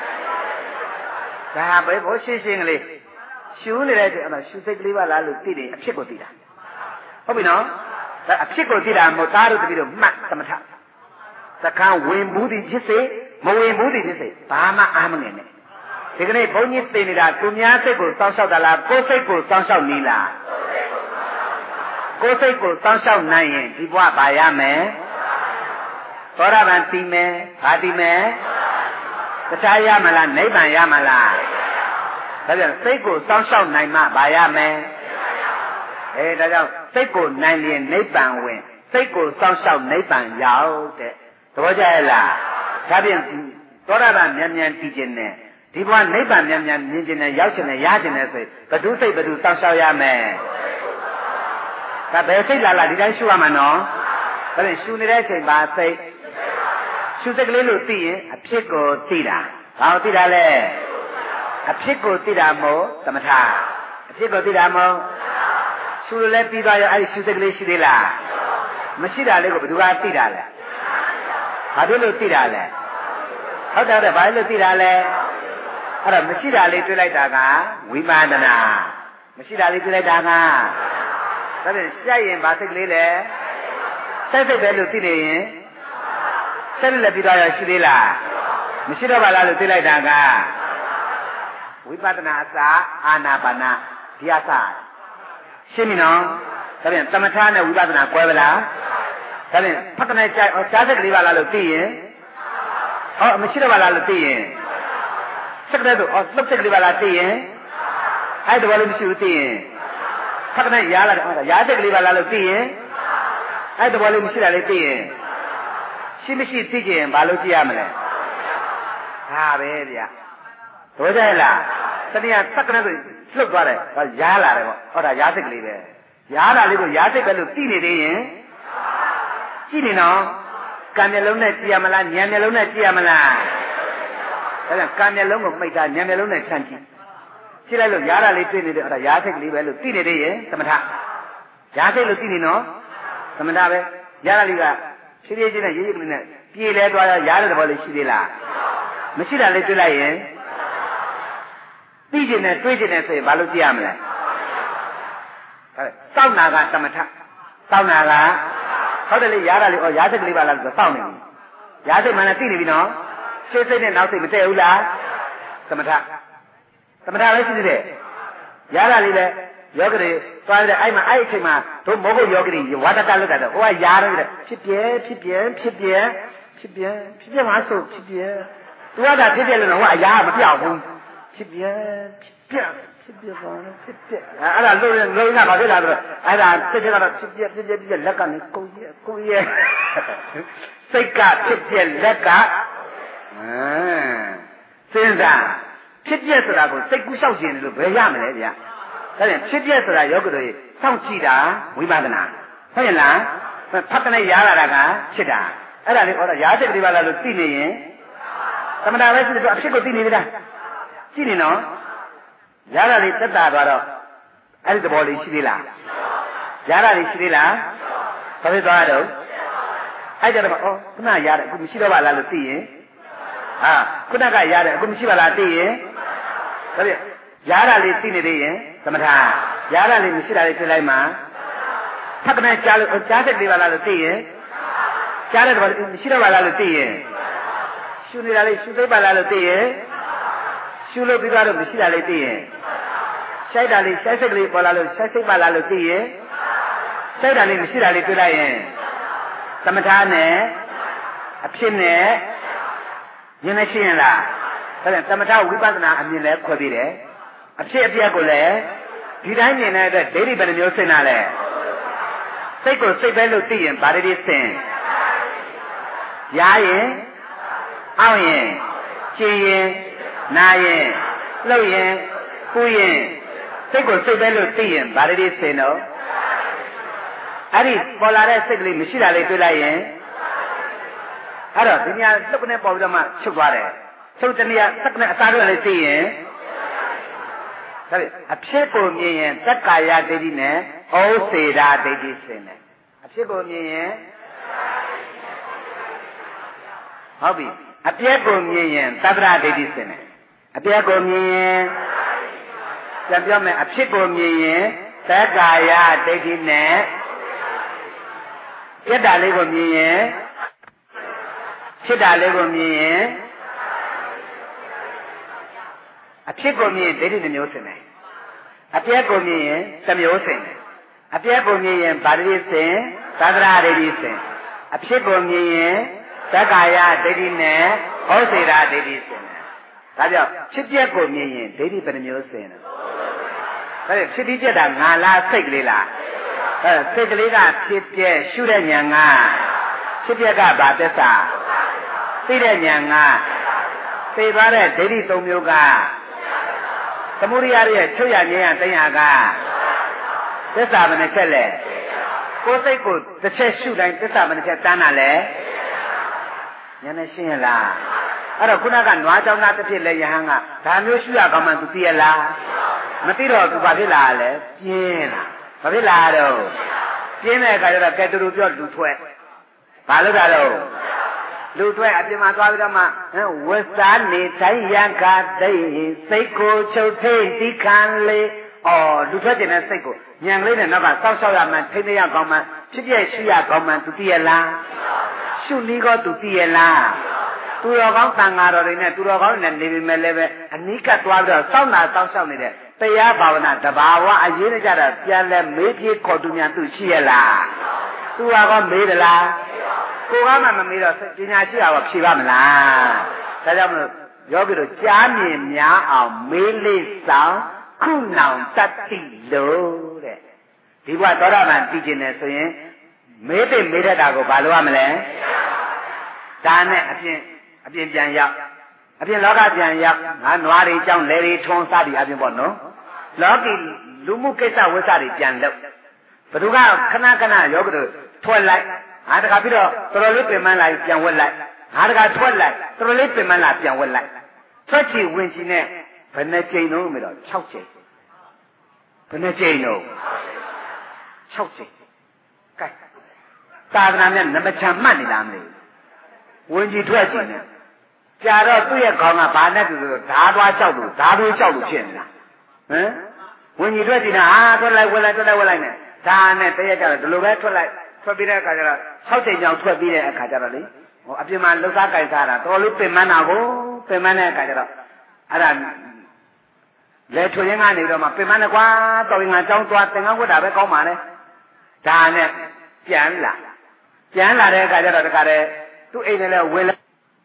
ဒါပဲဘောရှင်းကလေးရှုနေတဲ့အချိန်ရှုစိတ်ကလေးပါလားလို့သိတယ်အဖြစ်ကိုသိတာဟုတ်ပြီနော်ဒါအဖြစ်ကိုသိတာမဟုတ်သားတို့တပည့်တို့မှတ်သမထစကံဝင်ဘူးသည်ဖြစ်စေမဝင်ဘူးသည်ဖြစ်စေဘာမှအားမငယ်နဲ့ဒီကနေ့ဘုန်းကြီးသိနေတာသူများစိတ်ကိုစောင့်ရှောက်တာလားကိုယ်စိတ်ကိုစောင့်ရှောက်နေလားကိုယ်စိတ်ကိုစောင့်ရှောက်နိုင်ရင်ဒီဘဝပါရမယ်သောရပန်တည်မယ်ဘာတည်မယ်တရားရမလားနိဗ္ဗာန်ရမလားဒါကြောင့်စိတ်ကိုစောင့်ရှောက်နိုင်မှပါရမယ်ဒါကြောင့်စိတ်ကိုနိုင်ရင်နိဗ္ဗာန်ဝင်စိတ်ကိုစောင့်ရှောက်နိဗ္ဗာန်ရောက်တဲ့သဘောကျရဲ့လားဒါဖြင့်သောရပန်မြန်မြန်တည်ခြင်းနဲ့ဒီဘဝနိဗ္ဗာန်မြန်မြန်မြင်ခြင်းနဲ့ရောက်ခြင်းနဲ့ရခြင်းနဲ့ဆိုဘဒုစိတ်ဘဒုစောင့်ရှောက်ရမယ်ဒါပဲစိတ်လာဒီတိုင်းရှုရမှာနော်ဒါဖြင့်ရှုနေတဲ့အချိန်ပါစိတ်ရှုစိတ်ကလေးလို့သိရင်အဖြစ်ကိုသိတာဘာကိုသိတာလဲအဖြစ်ကိုသိတာမို့သမထအဖြစ်ကိုသိတာမို့ရှုလို့လည်းပြီးသွားရောအဲ့ဒီရှုစိတ်ကလေးရှိသေးလားမရှိတာလေးကိုဘယ်သူကသိတာလဲဘာလို့လို့သိတာလဲဟုတ်တယ်ဘာလို့သိတာလဲအဲ့တော့မရှိတာလေးတွေ့လိုက်တာကဝိမာဒနာမရှိတာလေးတွေ့လိုက်တာကဒါဖြင့်ရှက်ရင်ဘာစိတ်ကလေးလဲစိတ်ပဲလို့သိနေရင်စိတ်လည်းပြီးသွားရောရှိသေးလားမရှိတော့ပါလားလို့သိလိုက်တာကဝိပဿနာအစာအာနာပါနာဒီအစာရှင်းပြီနော်ဒါဖြင့်သမထနဲ့ဝိပဿနာကွဲပါလားဒါဖြင့်ဖတ်တဲ့ကြားစိတ်ကလေးပါလားလို့သိရင်မရှိတော့ပါလားလို့သိရင်စက်တဲ့တော့လှုပ်စိတ်ကလေးပါလားသိရင်အဲ့ဒါဘာလို့မရှိဘူးသိရင်ဖတ်တဲ့ရားလာတယ်ရားစိတ်ကလေးပါလားလို့သိရင်အဲ့ဒါဘာလို့မရှိတာလေးသိရင်ရှိမရှိသိကြရင်ဘာလို့ကြည့်ရမလဲဒါပဲဗျတို့ကြလားတနည်းစက်ကနဲ့ဆိုလှုပ်သွားတယ်ရားလာတယ်ပေါ့ဟောဒါရားစိတ်ကလေးပဲရားတာလေးကိုရားစိတ်ပဲလို့သိနေသေးရင်ကြည့်နေနော်ကံမျက်လုံးနဲ့ကြည့်ရမလားဉာဏ်မျက်လုံးနဲ့ကြည့်ရမလားဒါကြောင့်ကံမျက်လုံးကိုမိတ်တာဉာဏ်မျက်လုံးနဲ့ခြံကြည့်ကြည့်လိုက်လို့ရားတာလေးတွေ့နေတယ်အဲ့ဒါရားစိတ်ကလေးပဲလို့သိနေသေးရင်သမထရားစိတ်လို့သိနေနော်သမထပဲရားတာလေးကဖြည်းဖြည်းချင်းနဲ့ရေးရေးကလေးနဲ့ပြေလဲသွားရရားတဲ့သဘောလေးရှိသေးလားမရှိတာလေးတွေ့လိုက်ရင်သိကျင်နဲ့တွေးကျင်နဲ့ဆိုရင်ဘာလို့ကြည့်ရမလဲစောင့်နာကသမထစောင့်နာကဟုတ်တယ်လေရားတာလေးရားစိတ်ကလေးပါလားဆိုစောင့်နေပြီရားစိတ်မှလည်းသိနေပြီနော်ရှေ့စိတ်နဲ့နောက်စိတ်မတည့်ဘူးလားသမထဒါသမထပဲရှိသေးတယ်ရတာလေးပဲယောဂတွေသွားတယ်အဲ့မှာအဲ့အချိန်မှာတို့မောဟုတ်ယောဂတွေဝါဒတလုပ်တာတော့ဟိုကရားတယ်ဖြစ်ပြဲမှာဆိုဖြစ်ပြဲသူကဖြစ်ပြဲလို့ဟိုကအရားမပြောက်ဘူးဖြစ်ပြဲပါဖြစ်ပြအဲ့ဒါလုံးကဘာဖြစ်လာတော့အဲ့ဒါစိတ်ကတော့ဖြစ်ပြလက်ကနေကိုရဲ့စိတ်ကဖြစ်ပြလက်ကစဉ်းစားဖြစ်ပြဆိုတာကိုစိတ်ကူးလျှောက်ခြင်းလို့ဘယ်ရမလဲဗျာဒါပြန်ဖြစ်ပြဆိုတာယောဂတို့စောင့်ကြည့်တာဝိပဿနာဟုတ်ရဲ့လားဖတ်တဲ့ရလာတာကဖြစ်တာအဲ့ဒါလေးဟောတော့ရာစိတ်ကလေးပါလားလို့သိနေရင်သမထပဲရှိတယ်သူအဖြစ်ကိုသိနေပြီလားကြည့်နေနော်ရတာလေးတက်တာသွားတော့အဲ့ဒီသဘောလေးရှိသေးလားရတာလေးရှိသေးလားဘာဖြစ်သွားတော့အဲ့ကြတော့ဩခုနရတယ်အခုမရှိတော့ပါလားလို့သိရင်ဟာခုနကရတယ်အခုမရှိပါလားသိရင်ဒါပြရတာလေးသိနေသေးရင်သမထရတာလေးမရှိတာလေးသိလိုက်မှာဖတ်ကနေကြားလို့ကြားတဲ့လေးပါလားလို့သိရင်ကြားတဲ့တော့မရှိတော့ပါလားလို့သိရင်ရှုနေတာလေးရှုသိပါလားလို့သိရင်ရှုလို့ပြီးတော့မရှိတာလေးသိရင်ရှိုက်တာလေးရှိုက်စိတ်ကလေးပေါ်လာလို့ရှိုက်စိတ်ပါလားလို့သိရင်ရှိုက်တာလေးမရှိတာလေးတွေ့လိုက်ရင်သမထနဲ့အဖြစ်နဲ့ဉာဏ်နဲ့ရှင်းရလားဒါပြန်သမထဝိပဿနာအမြင်လဲခွဲပြီးတယ်အဖြစ်အပျက်ကိုလည်းဒီတိုင်းမြင်တဲ့အတွက်ဒိဋ္ဌိဘယ်နှမျိုးဆင်တာလဲစိတ်ကိုစိတ်ပဲလို့သိရင်ဗာရတိဆင်ရရင်အောင့်ရင်ကျင်ရင်နာရင်လှုပ်ရင်ပူရင်စိတ်ကိုစိတ်ပဲလို့သိရင်ဗာရတိဆင်တော့အဲ့ဒီပေါ်လာတဲ့စိတ်ကလေးမရှိတာလေးတွေ့လိုက်ရင်အဲ့တော့ဒီနေရာလှုပ်ကနေပေါ်ပြီးတော့မှချုပ်သွားတယ်ချုပ်တဲ့နေရာစက်ကနေအစားတော့လေးသိရင်ဒါပေအဖြစ်ကိုမြင်ရင်တက္ကာယဒိဋ္ဌိနဲ့ဩစေတာဒိဋ္ဌိဆင်တယ်အဖြစ်ကိုမြင်ရင်ဟုတ်ပြီအပြက်ကိုမြင်ရင်သဗ္ဗရဒိဋ္ဌိဆင်တယ်အပြက်ကိုမြင်ရင်ပြန်ပြောမယ်အဖြစ်ကိုမြင်ရင်တက္ကာယဒိဋ္ဌိနဲ့ပြက်တာလေးကိုမြင်ရင်ဖြစ်တာလေးကိုမြင်ရင်အဖြစ်ကိုမြင်ဒိဋ္ဌိတစ်မျိုးဆင်တယ်အပြက်ကိုမြင်ရင်တစ်မျိုးဆင်တယ်အပြက်ကိုမြင်ရင်ဗာတိဆင်သဒ္ဒရာဒိဋ္ဌိဆင်အဖြစ်ကိုမြင်ရင်သက္ကာယဒိဋ္ဌိနဲ့ဩစေတာဒိဋ္ဌိဆင်တယ်ဒါကြောင့်ဖြစ်ပျက်ကိုမြင်ရင်ဒိဋ္ဌိဘယ်နှမျိုးဆင်တယ်ဒါဖြင့်ဖြစ်ပြီးပြက်တာငါလားစိတ်ကလေးလားစိတ်ကလေးကဖြစ်ပျက်ရှုတဲ့ဉာဏ်ကဖြစ်ပျက်ကဘာသစ္စာသိတဲ့ဉာဏ်ကသိသွားတဲ့ဒိဋ္ဌိ၃မျိုးကသမုဒိယရဲ့ချုပ်ရငြိမ်းရသိညာကသစ္စာဘယ်နှချက်လဲကိုယ်စိတ်ကိုတစ်ချက်ရှုတိုင်းသစ္စာဘယ်နှချက်တန်းတာလဲဉာဏ်နဲ့ရှင်းရလားအဲ့တော့ခုနကနွားကြောင့်သားတစ်ဖြစ်လဲယဟန်ကဒါမျိုးရှုရကောင်းမှသူသိရလားမသိတော့သူဘာဖြစ်လာလဲပြင်းလာဘာဖြစ်လာတော့ပြင်းတဲ့အခါကျတော့ကဲတူတူပြောလူထွက်ဘာလို့ကြတော့လူထွက်အပြင်မှာသွားပြီးတော့မှဝတ်စားနေတိုင်းရံခါသိစိတ်ကိုချုပ်ထိတ်ဒီခံလေလူထွက်ကျင်တဲ့စိတ်ကိုညံကလေးနဲ့နောက်ကစောက်ရှောက်ရမှထိနေရကောင်းမှဖြစ်ပြရှိရကောင်းမှသူသိရလားရှုနည်းကောသူသိရလားသူတော်ကောင်းတန်ဃာတော်တွေနဲ့သူတော်ကောင်းတွေနဲ့နေပြီမဲ့လည်းပဲအနိကသွားပြီးတော့စောင့်တာစောင့်ရှောက်နေတဲ့တရားဘာဝနာတဘာဝအရေးကြတာပြန်လဲမေးပြေခေါ်သူများသူရှိရလားသူကောမေးသလားကိုကမှမမေးတော့ပညာရှိတာကဖြေပါမလားဒါကြောင့်မလို့ယောဂီတို့ကြားမြင်များအောင်မေးလေးဆောင်ခုနောင်တတ္တိလို့တဲ့ဒီဘဝသောတာပန်သိကျင်တယ်ဆိုရင်မေးတဲ့မေးတတ်တာကိုဘာလို့ရမလဲဒါနဲ့အပြင်ပြန်ရောက်အပြင်လောကပြန်ရောက်ငါနွားတွေကြောင်းလဲတွေထုံးစသည်အပြင်ပေါ့နော်လောကီလူမှုကိစ္စဝိသတွေပြန်လုပ်ဘသူကခဏခဏယောဂီတို့ထွက်လိုက်ငါတခါပြီးတော့တော်တော်လေးပြင်မှန်းလိုက်ပြန်ဝက်လိုက်ငါတခါထွက်လိုက်တော်တော်လေးပြင်မှန်းလာပြန်ဝက်လိုက်ထွက်ချီဝင်ချီနဲ့ဘယ်နှကြိမ်လုံးမလို့6ကြိမ်ဘယ်နှကြိမ်လုံး6ကြိမ်ကဲသာသနာနဲ့နမချမ်းမှတ်နေလားမသိဘူးဝင်ချီထွက်ချီနဲ့ကြာတော့သူ့ရဲ့ခေါင်းကဘာနဲ့တူလို့ဓားသွားကြောက်လို့ဓားတွေးကြောက်လို့ဖြစ်နေတာဝင်ချီထွက်ချီနဲ့ထွက်လိုက်ဝက်လိုက်ထွက်လိုက်ဝက်လိုက်နဲ့ဒါနဲ့တရက်ကြတော့ဒီလိုပဲထွက်လိုက်ထွက်ပြီးတဲ့အခါကျတော့6ချိန်ကြောင်ထွက်ပြီးတဲ့အခါကျတော့လေအပြင်မှာလှုပ်ရှားကြိုက်စားတာတော်လေးပင်မနာကိုပင်မတဲ့အခါကျတော့အဲ့ဒါလေထွေရင်ကနေတော့မှပင်မနဲ့ကွာတော်ရင်ငါကြောင်းသွားသင်္ကန်းဝတ်တာပဲကောင်းပါလေဒါနဲ့ပြန်လာတဲ့အခါကျတော့တခါတည်းသူ့အိမ်နဲ့လည်းဝင်လာ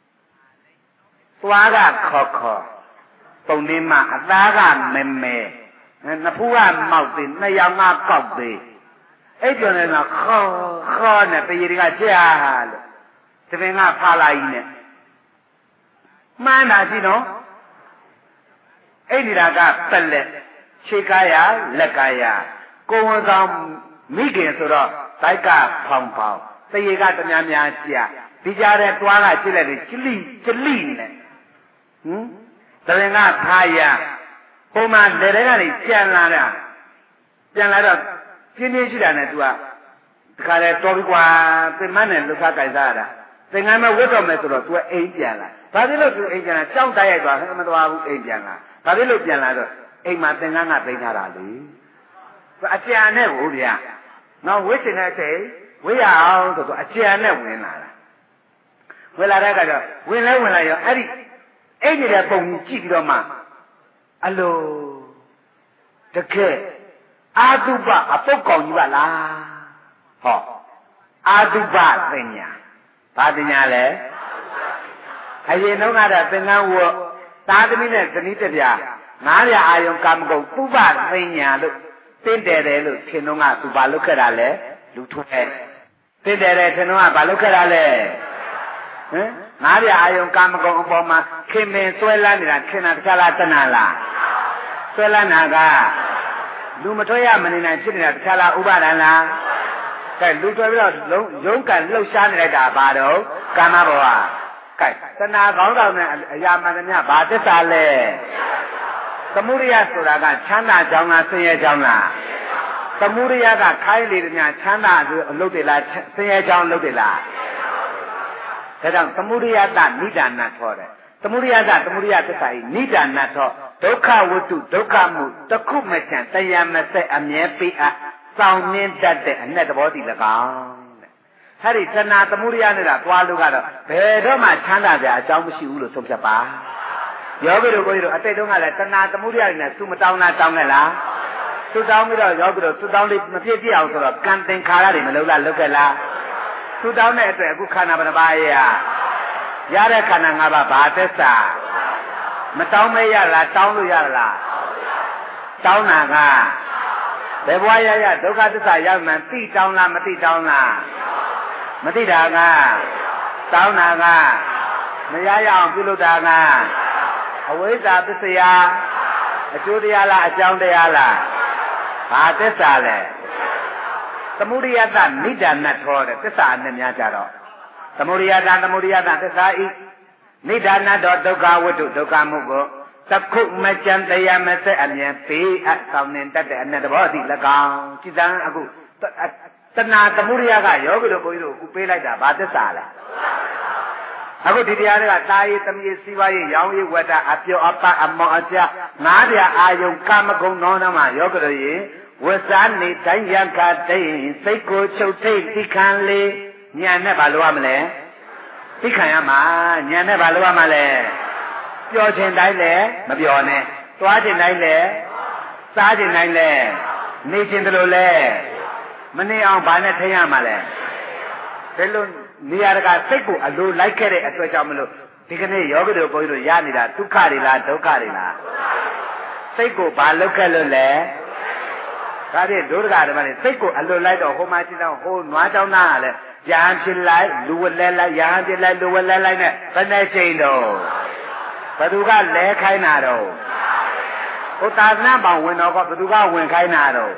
သွားကခေါ်ပုံနေမှအသားကမဲနှစ်ဖူးကမောက်သေးနှစ်ယောက်မှကောက်သေးအဲ့ကြောင့်လည်းခေါ်နဲ့တရေတွေကကြားလို့တပင်ကဖာလာကြီးနဲ့မှန်းတာရှိနော်အဲ့ဒီတာကပလက်ခြေကားရလက်ကားရကိုယ်ဝန်ဆောင်မိခင်ဆိုတော့တိုက်ကဖောင်တရေကတများများကြာဒီကြားတဲ့တွားကကြည့်လိုက်ကြလိနဲ့တပင်ကဖာရပုံမှန်လေတွေကနေပြန်လာတော့ပြင်းပြင်းရှိတာနဲ့ तू ကတခါလေတော်ပြီကွာသင်မနဲ့လှုပ်ခါကြိုက်စားရတာသင်္ကန်းမဝတ်တော့မယ်ဆိုတော့ तू အိမ်ပြန်လာဘာဖြစ်လို့ तू အိမ်ပြန်လာကြောက်တိုက်ရိုက်သွားမသွားဘူးအိမ်ပြန်လာဘာဖြစ်လို့ပြန်လာတော့အိမ်မှာသင်္ကန်းကသိမ်းထားတာလေအကြံနဲ့ဟိုဗျာနောက်ဝိရှင်တဲ့အချိန်ဝိရအောင်ဆိုတော့အကြံနဲ့ဝင်လာတာဝင်လာတဲ့အခါကျဝင်လိုက်ရောအဲ့ဒီအိမ်နေတဲ့ပုံကြီးကြည့်ပြီးတော့မှအလိုတကယ်အာတုပအပုတ်ကောင်ကြီးပါလားဟောအာတုပပညာဘာပညာလဲအရင်တုန်းကတော့သင်္ကန်းဝတ်သာသမီနဲ့ဇနီးတစ်ပြား900အာယုံကာမဂုဏ်ပုပ္ပပညာလို့တင့်တယ်လို့ထင်တော့ကသူဘာလုပ်ခဲ့တာလဲလူထုနဲ့တင့်တယ်ထင်တော့ကဘာလုပ်ခဲ့တာလဲဟမ်900အာယုံကာမဂုဏ်အပေါ်မှာခင်မင်ဆွဲလန်းနေတာခင်တာတခြားလားတဏှာလားဆွဲလန်းတာကလူမထွက်ရမနေနိုင်ဖြစ်နေတာတခြားလားဥပါဒံလားကဲလူထွက်ပြီးတော့ရုံးကန်လှုပ်ရှားနေလိုက်တာဘာတော့ကာမဘဝကဲတဏှာကောင်းဆောင်တဲ့အရာမှန်သမျှဘာသစ္စာလဲသမုဒိယဆိုတာကချမ်းသာကြောင်းလားဆင်းရဲကြောင်းလားသမုဒိယကခိုင်းလေသမျှချမ်းသာအလုပ်တွေလားဆင်းရဲကြောင်းလုပ်တွေလားဒါကြောင့်သမုဒိယတနိဒာနထောတယ်သမုဒိယသသမုဒိယသစ္စာဤနိဒာနထောဒုက္ခဝတ္ထုဒုက္ခမှုတခုမချံတရားမဆက်အမြဲပေးအပ်စောင့်နှင်းတတ်တဲ့အ내သဘောတည်၎င်းတဲ့ဟဲ့ဒီသနာသမုဒိယနဲ့တာသွားလို့ကတော့ဘယ်တော့မှချမ်းသာကြအကြောင်းမရှိဘူးလို့ဆုံးဖြတ်ပါယောဂီတို့ကိုကြီးတို့အတိတ်တုန်းကလည်းသနာသမုဒိယနဲ့သူမတောင်းလားတောင်းခဲ့လားသူတောင်းပြီးတော့ယောဂီတို့သူတောင်းလေးမပြည့်ပြည့်အောင်ဆိုတော့ကံသင်္ခါရတွေမလုံးလားလုပ်ခဲ့လားသူတောင်းတဲ့အတွက်အခုခန္ဓာဘယ်နှပါးရတဲ့ခန္ဓာ၅ပါးဘာသစ္စာမတောင်းမရလားတောင်းလို့ရလားတောင်းတာကဘယ်ဘဝရဒုက္ခသစ္စာရောက်မှသိတောင်းလားမသိတောင်းလားမသိတာကတောင်းတာကမရရအောင်ပြုလုပ်တာကအဝိဇ္ဇာသစ္စာအကျိုးတရားလားအကြောင်းတရားလားဘာသစ္စာလဲသမုဒိယတနိဒာနထောတဲ့သစ္စာအနဲ့များကြတော့သမုဒိယတသစ္စာဤနိဒာနတော်ဒုက္ခဝတ္ထုဒုက္ခမှုကိုသခုမကြံတရားမဆက်အမြဲပေးအပ်ဆောင်နေတတ်တဲ့အ내သဘောအသည့်၎င်းจิตံအခုတဏှာသမုဒိယကယောဂီတို့ဘုန်းကြီးတို့အခုပေးလိုက်တာဘာသစ္စာလဲအခုဒီတရားတွေကတာယသမီးစီးပွားရေးရောင်းရေးဝတ္တအပြောအပအမောအကျ900အာယုံကာမဂုဏ်တော်နာမှာယောဂီတို့ရေဝဇ္ဇာနေတိုင်းရခတိစိတ်ကိုချုပ်ထိတ်သိခံလေဉာဏ်နဲ့ဘာလို့ရမလဲသိခံရမှာဉာဏ်နဲ့ဘာလို့ရမှာလဲပျော်ခြင်းတိုင်းလဲမပျော်နဲ့သွားခြင်းတိုင်းလဲစားခြင်းတိုင်းလဲနေခြင်းတလို့လဲမနေအောင်ဘာနဲ့ထိရမှာလဲဒါလို့နေရာတကာစိတ်ကိုအလိုလိုက်ခဲ့တဲ့အတွက်ကြောင့်မလို့ဒီကနေ့ယောဂီတို့ဘုန်းကြီးတို့ရနေတာဒုက္ခတွေလားဒုက္ခတွေလားစိတ်ကိုဘာလုပ်ခဲ့လို့လဲဒါဖြင့်ဒုက္ခဓမ္မတွေစိတ်ကိုအလိုလိုက်တော့ဟိုမှာကြည့်တော့ဟိုနွားတောင်းသားကလည်းရဟန်းဖြစ်လိုက်လူဝလဲလိုက်ရဟန်းဖြစ်လိုက်လူဝလဲလိုက်နဲ့ဘယ်နဲ့ချိန်တော့ဘသူကလဲခိုင်းတာတော့ဟိုသာသနာပေါင်းဝင်တော့ကဘသူကဝင်ခိုင်းတာတော့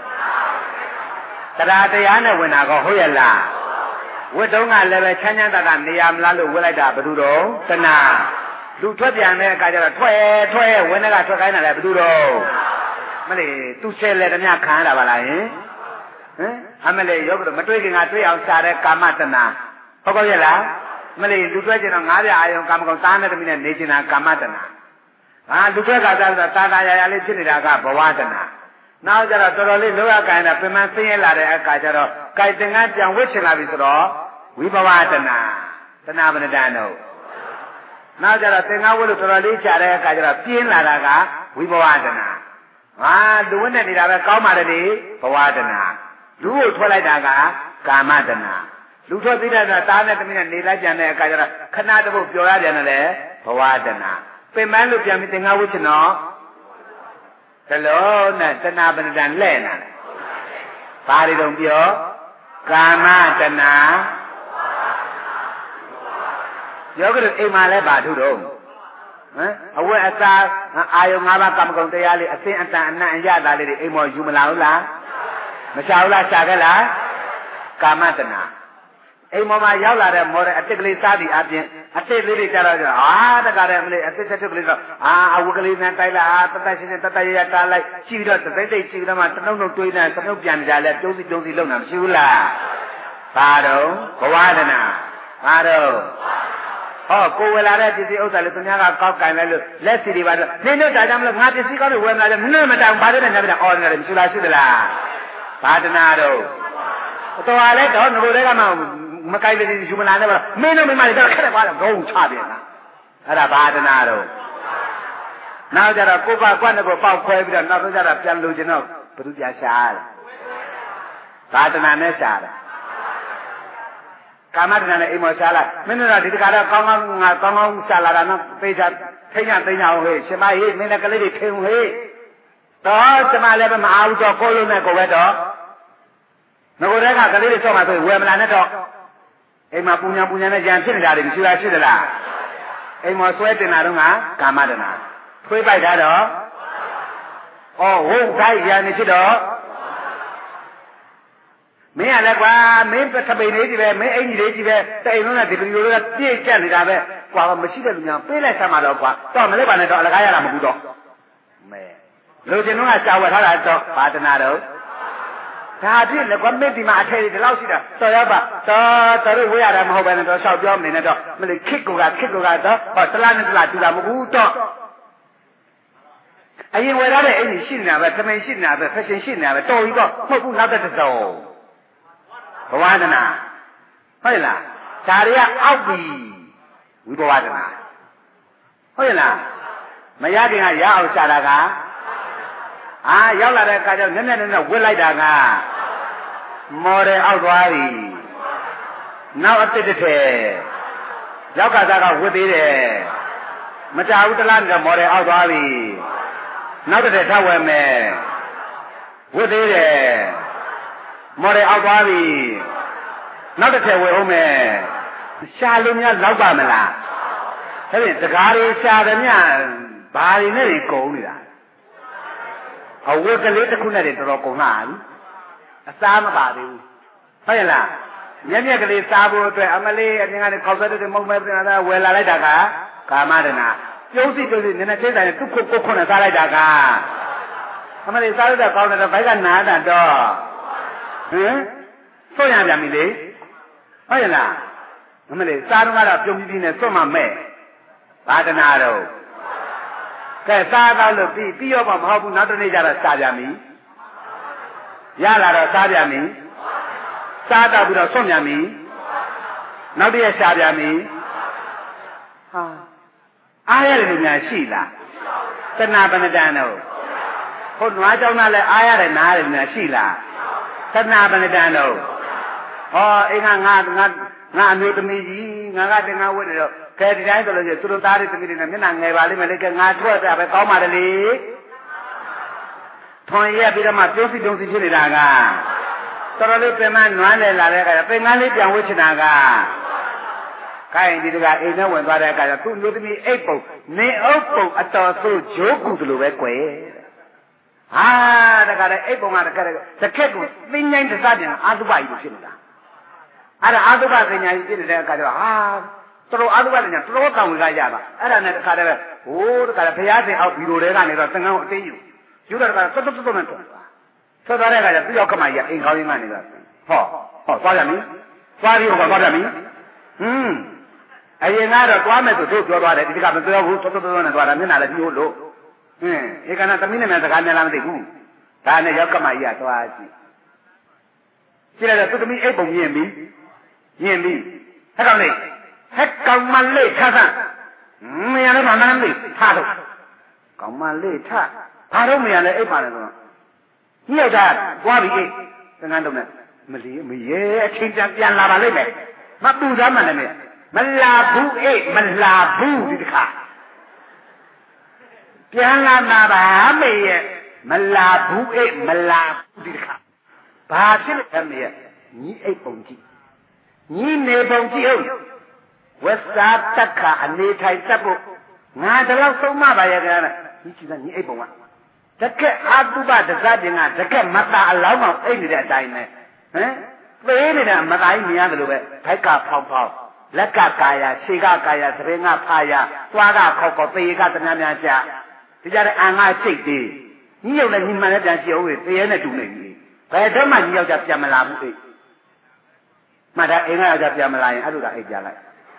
တရားနဲ့ဝင်တာကဟုတ်ရဲ့လားဝတ်တုံးကလည်းပဲချမ်းချမ်းသာသာနေရမလားလို့ဝတ်လိုက်တာဘသူတော့တဏှာလူထွက်ပြန်တဲ့အခါကျတော့ထွက်ဝင်တဲ့ကထွက်ခိုင်းတာလည်းဘသူတော့မလေးသူဆဲလေတည်းများခံရတာပါလားဟင်အမလေးယောဂတော့မတွေ့ခင်ကတွေ့အောင်ရှာတဲ့ကာမတဏှာဟုတ်ကောရဲ့လားမလေးလူတွေ့ကျင်တော့900အာယုံကာမဂုဏ်သားနဲ့တမိနဲ့နေကျင်တာကာမတဏှာလူတွေ့ကသာသာရလေးဖြစ်နေတာကဘဝတဏှာနောက်ကျတော့တော်တော်လေးလောရကိုင်းတာပြမဆင်းရဲလာတဲ့အခါကျတော့ကြိုက်တင်ကပြန်ဝစ်ချင်လာပြီဆိုတော့ဝိဘဝတဏှာဘယ်နှတန်တော့နောက်ကျတော့သင်္ကန်းဝတ်လို့တော်တော်လေးချတဲ့အခါကျတော့ပြင်းလာတာကဝိဘဝတဏှာလူဝိနဲ့နေတာပဲကောင်းပါတယ်လေဘဝတဏလူကိုထွက်လိုက်တာကကာမတဏလူထွက်ပြီးတဲ့သားနဲ့သမီးနဲ့နေလိုက်ကြတဲ့အခါကျတော့ခဏတပုတ်ပျော်ရပြန်တယ်ဘဝတဏပင်မလို့ပြန်ပြီးသင်္ဃဝုချနောတလုံးနဲ့တဏပဏ္ဍန်လဲ့နာဘာတွေတော့ပြောကာမတဏယောဂတို့အိမ်မှာလဲဘာထုတော့အဝတ်အစားအာယုံ၅ပါးကမ္မဂုဏ်တရားလေးအသင်အတန်အနံ့အရတာလေးတွေအိမ်မော်ယူမလာဘူးလားမရှာဘူးလားရှာခဲ့လားကာမတဏအိမ်မော်မှာရောက်လာတဲ့မော်တဲ့အစ်စ်ကလေးစားပြီးအပြင်အစ်စ်လေးတွေကြတော့တကားတယ်မလေးအစ်စ်ချက်ကလေးတော့အဝတ်ကလေးနဲ့တိုက်လိုက်တတ်ရှင်းရှင်းတတ်ရတားလိုက်ရှိပြီးတော့တိတ်တိတ်ရှိပြီးတော့မှတနှုတ်နှုတ်တွေးနေတနှုတ်ပြန်ကြလဲပြုံးစီလုံတာမရှိဘူးလားဘာတော့ဘဝတဏဘာတော့ကိုဝယ်လာတဲ့ပစ္စည်းဥစ္စာလေးသူများကကောက်ကင်လိုက်လို့လက်စီတွေပါတော့နင်းတို့ဒါကြောင့်မလို့ငါပစ္စည်းကောက်လို့ဝယ်လာတယ်မင်းမတောင်ဘာလို့လဲညပြတာအော်နေတယ်မရှိလားရှိသလားဘာတနာတော့တော်ရလဲတော့ငိုတွေကမှမကိုက်ပစ္စည်းယူမလာနဲ့ပါမင်းတို့မိမတွေတော့ခက်တယ်ကွာတော့ဂုံချပြန်တာအဲ့ဒါဘာတနာတော့နောက်ကြတော့ကိုကကွက်နဲ့ကိုပေါက်ခွဲပြီးတော့နောက်ဆုံးကြတော့ပြန်လို့ကျင်တော့ဘယ်သူပြန်ရှားလဲဘာတနာနဲ့ရှားတယ်ကာမတဏနဲ့အိမ်မောရှားလိုက်မင်းတို့ကဒီတခါတော့ကောင်းကောင်းရှားလာတာနော်ပေချာထိညာသိညာဟေးရှင်မဟေးမင်းလည်းကလေးတွေထိန်ဟေးတော့ကျမလည်းမအားဘူးတော့ကိုလုံးနဲ့ကိုပဲတော့ငကိုတဲ့ကကလေးတွေဆော့မှာဆိုဝယ်မလာနဲ့တော့အိမ်မှာပူညာနဲ့ကြံဖြစ်နေတာတွေမရှိလားရှိသလားအိမ်မောဆွဲတင်တာတော့ကကာမတဏထွေးပိုက်တာတော့ဟုတ်တိုင်းရနေဖြစ်တော့မင်းရလဲကွာမင်းသပိန်လေးကြီးပဲမင်းအင်ကြီးလေးကြီးပဲတိမ်လုံးနဲ့ဒီပလီလိုကပြည့်ကျက်နေတာပဲကွာမရှိတဲ့လူများပေးလိုက်ဆမ်းမှာတော့ကွာတော့မလေးပါနဲ့တော့အလကားရတာမဟုတ်တော့မဲလူကျင်တော့ရှာဝယ်ထားတာတော့ဘာတနာတော့ဒါပြည့်လေကွာမင်းဒီမှာအထည်ဒီလောက်ရှိတာတော်ရပါတော်ဝေးရတာမဟုတ်ပဲနဲ့တော့ရှောက်ပြောမနေနဲ့တော့မလေးခစ်ကိုကတော့တလားနဲ့တလားတူတာမဟုတ်တော့အရင်ဝယ်ထားတဲ့အင်ကြီးရှိနေတာပဲသမင်ရှိနေတာပဲဖက်ရှင်ရှိနေတာပဲတော်ပြီတော့မဟုတ်ဘူးနောက်တစ်စုံဘဝတနာဟုတ်လားဒါတွေကအောက်ပြီဝိဘဝတနာဟုတ်လားမရခင်ကရအောင်ရှာတာကရောက်လာတဲ့အခါကျတော့နည်းနည်းဝစ်လိုက်တာကမော်တယ်အောက်သွားပြီနောက်အစ်စ်တစ်ထည်ရောက်ကစားကဝစ်သေးတယ်မကြဘူးတလားနဲ့မော်တယ်အောက်သွားပြီနောက်တစ်ထည်ထပ်ဝယ်မယ်ဝစ်သေးတယ်မော်တယ်အောက်သွားပြီနောက်တစ်ထည်ဝယ်အောင်မယ်ရှာလို့များလောက်ပါမလားဒါဖြင့်တကားတွေရှာတယ်မြဘာတွေနဲ့တွေကုန်နေတာအဝတ်ကလေးတစ်ခုနဲ့တွေတော်တော်ကုန်လာပြီအစားမပါသေးဘူးဟုတ်ရဲ့လားမျက်ကလေးစားဖို့အတွက်အမလေးအပြင်ကနေခေါက်ဆက်တဲ့မုံမဲပြန်လာဝယ်လာလိုက်တာကကာမတဏပြုံးစီနည်းနည်းသေးတယ်သူ့ကိုခွနဲ့စားလိုက်တာကအမလေးစားလိုက်တာကောင်းတယ်တော့ဘိုက်ကနားတာတော့ဆွရပြန်ပြီလေဟုတ်ရဲ့လားအမလေးစားတော့ကတော့ပြုံးပြီးနဲ့ဆွတ်မှမဲ့ဘာတနာတော့ကဲစားတော့လို့ပြီးရောမဟုတ်ဘူးနောက်တစ်နေ့ကျတော့စားပြန်ပြီရလာတော့စားပြန်ပြီစားတော့ပြီးတော့ဆွတ်ပြန်ပြီနောက်တစ်ရက်ရှာပြန်ပြီအားရတယ်လူများရှိလားတဏှာပဏ္ဍန်တော့ဟုတ်နွားကြောင်းသားလဲအားရတယ်နားရတယ်လူများရှိလားတဏှာပဏ္ဍန်တော့အိမ်ကငါအမျိုးသမီးကြီးငါကတင်ငါဝတ်နေတော့ကဲဒီတိုင်းဆိုလို့ရှိရင်သူတို့သားတွေသမီးတွေနဲ့မျက်နှာငယ်ပါလိမ့်မယ်လေကဲငါထွက်တာပဲကောင်းပါတယ်လေထွန်ရက်ပြီးတော့မှပြုံးစီဖြစ်နေတာကတော်တော်လေးပြင်မနွမ်းတယ်လာတဲ့အခါကျပင်ကန်းလေးပြန်ဝှက်ချင်တာကကိုင်းဒီတကအိမ်ထဲဝင်သွားတဲ့အခါကျသူ့မျိုးသမီးအိတ်ပုံနေအုပ်ပုံအတော်ဆိုးဂျိုးကူတယ်လို့ပဲကွယ်တကယ်အိတ်ပုံကတကယ်ကိုသိငိုင်းတစားပြန်အာသုဘကြီးလို့ဖြစ်နေတာအဲ့ဒါအာသုဘပညာကြီးဖြစ်နေတဲ့အခါကျတော့တော်တော်အာသုဘပညာတော်တော်ကောင်းဝင်ကြရပါအဲ့ဒါနဲ့တခါတည်းပဲတခါတည်းဘုရားရှင်အောက်ဘီလိုတွေကနေတော့သင်္ကန်းကိုအတင်းယူတော့တခါတော်နဲ့ထွက်သွားတဲ့အခါကျပြီးတော့ခမကြီးကအိမ်ကောင်းရင်းကနေတော့သွားရမည်သွားပြီးတော့သွားရမည်အရင်ကတော့သွားမယ်ဆိုတို့ပြောသွားတယ်ဒီကမပြောဘူးတော်နဲ့သွားတာမျက်နှာလည်းပြီးလို့ဧကနာသမီးနဲ့စကားများလားမသိဘူးဒါနဲ့ရောက်ကမကြီးကသွားကြည့်လိုက်တော့သူသမီးအိတ်ပုံမြင်ပြီဟဲ့ကောင်လေးဟဲ့ကောင်မလေးထားစမ်းမရလည်းမမှန်မသိထားတော့ကောင်မလေးထားဘဘာလို့မရလဲအိပ်ပါလဲဆိုတော့ညောက်တာသွားပြီအိပ်သင်္ကန်းလုံးနဲ့မလီမရဲအချင်းပြန်လာပါလိမ့်မယ်မပူသားမှလည်းမလာဘူးအိပ်မလာဘူးဒီတစ်ခါပြန်လာမှာပါမေရဲ့မလာဘူးအိပ်မလာဘူးဒီတစ်ခါဘာဖြစ်လဲမေရဲ့ညီအိပ်ပုံကြည့်ညီနေပုံကြည့်ဟုတ်ဝက်စာတက်ခါအနေထိုင်တက်ဖို့ငါတလောက်ဆုံးမပါရဲ့ကွာညီကြည့်သားညီအိပ်ပုံကတကက်အာတုပဒဇတင်ကတကက်မတာအလောင်းအောင်အိပ်နေတဲ့အတိုင်းပဲဟမ်ပေးနေတာမတိုင်းမြင်ရတယ်လို့ပဲဘိုက်ကဖောင်းဖောင်းလက်ကကာယခြေကကာယသပင်ကဖာယသွားကခေါက်ခေါက်သေကတများများကြဒီကြတဲ့အန်ကချိတ်သေးညီရောက်လည်းညီမှန်လည်းပြန်ကြည့်အောင်သေရဲနဲ့တူနေပြီဘယ်တော့မှညီယောက်ျားပြန်မလာဘူးအိတ်မှတ်တာအင်္ဂါယောက်ျားပြန်မလာရင်အဲ့လိုတာအိတ်ကြလိုက်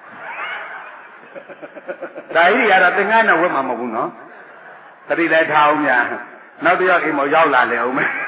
ဒါကြီးကတော့သင်္ကန်းနဲ့ဝတ်မှာမဟုတ်ဘူးနော်တတိလည်းထားအောင်များနောက်တစ်ယောက်အိမ်ပေါ်ရောက်လာလေအောင်မယ်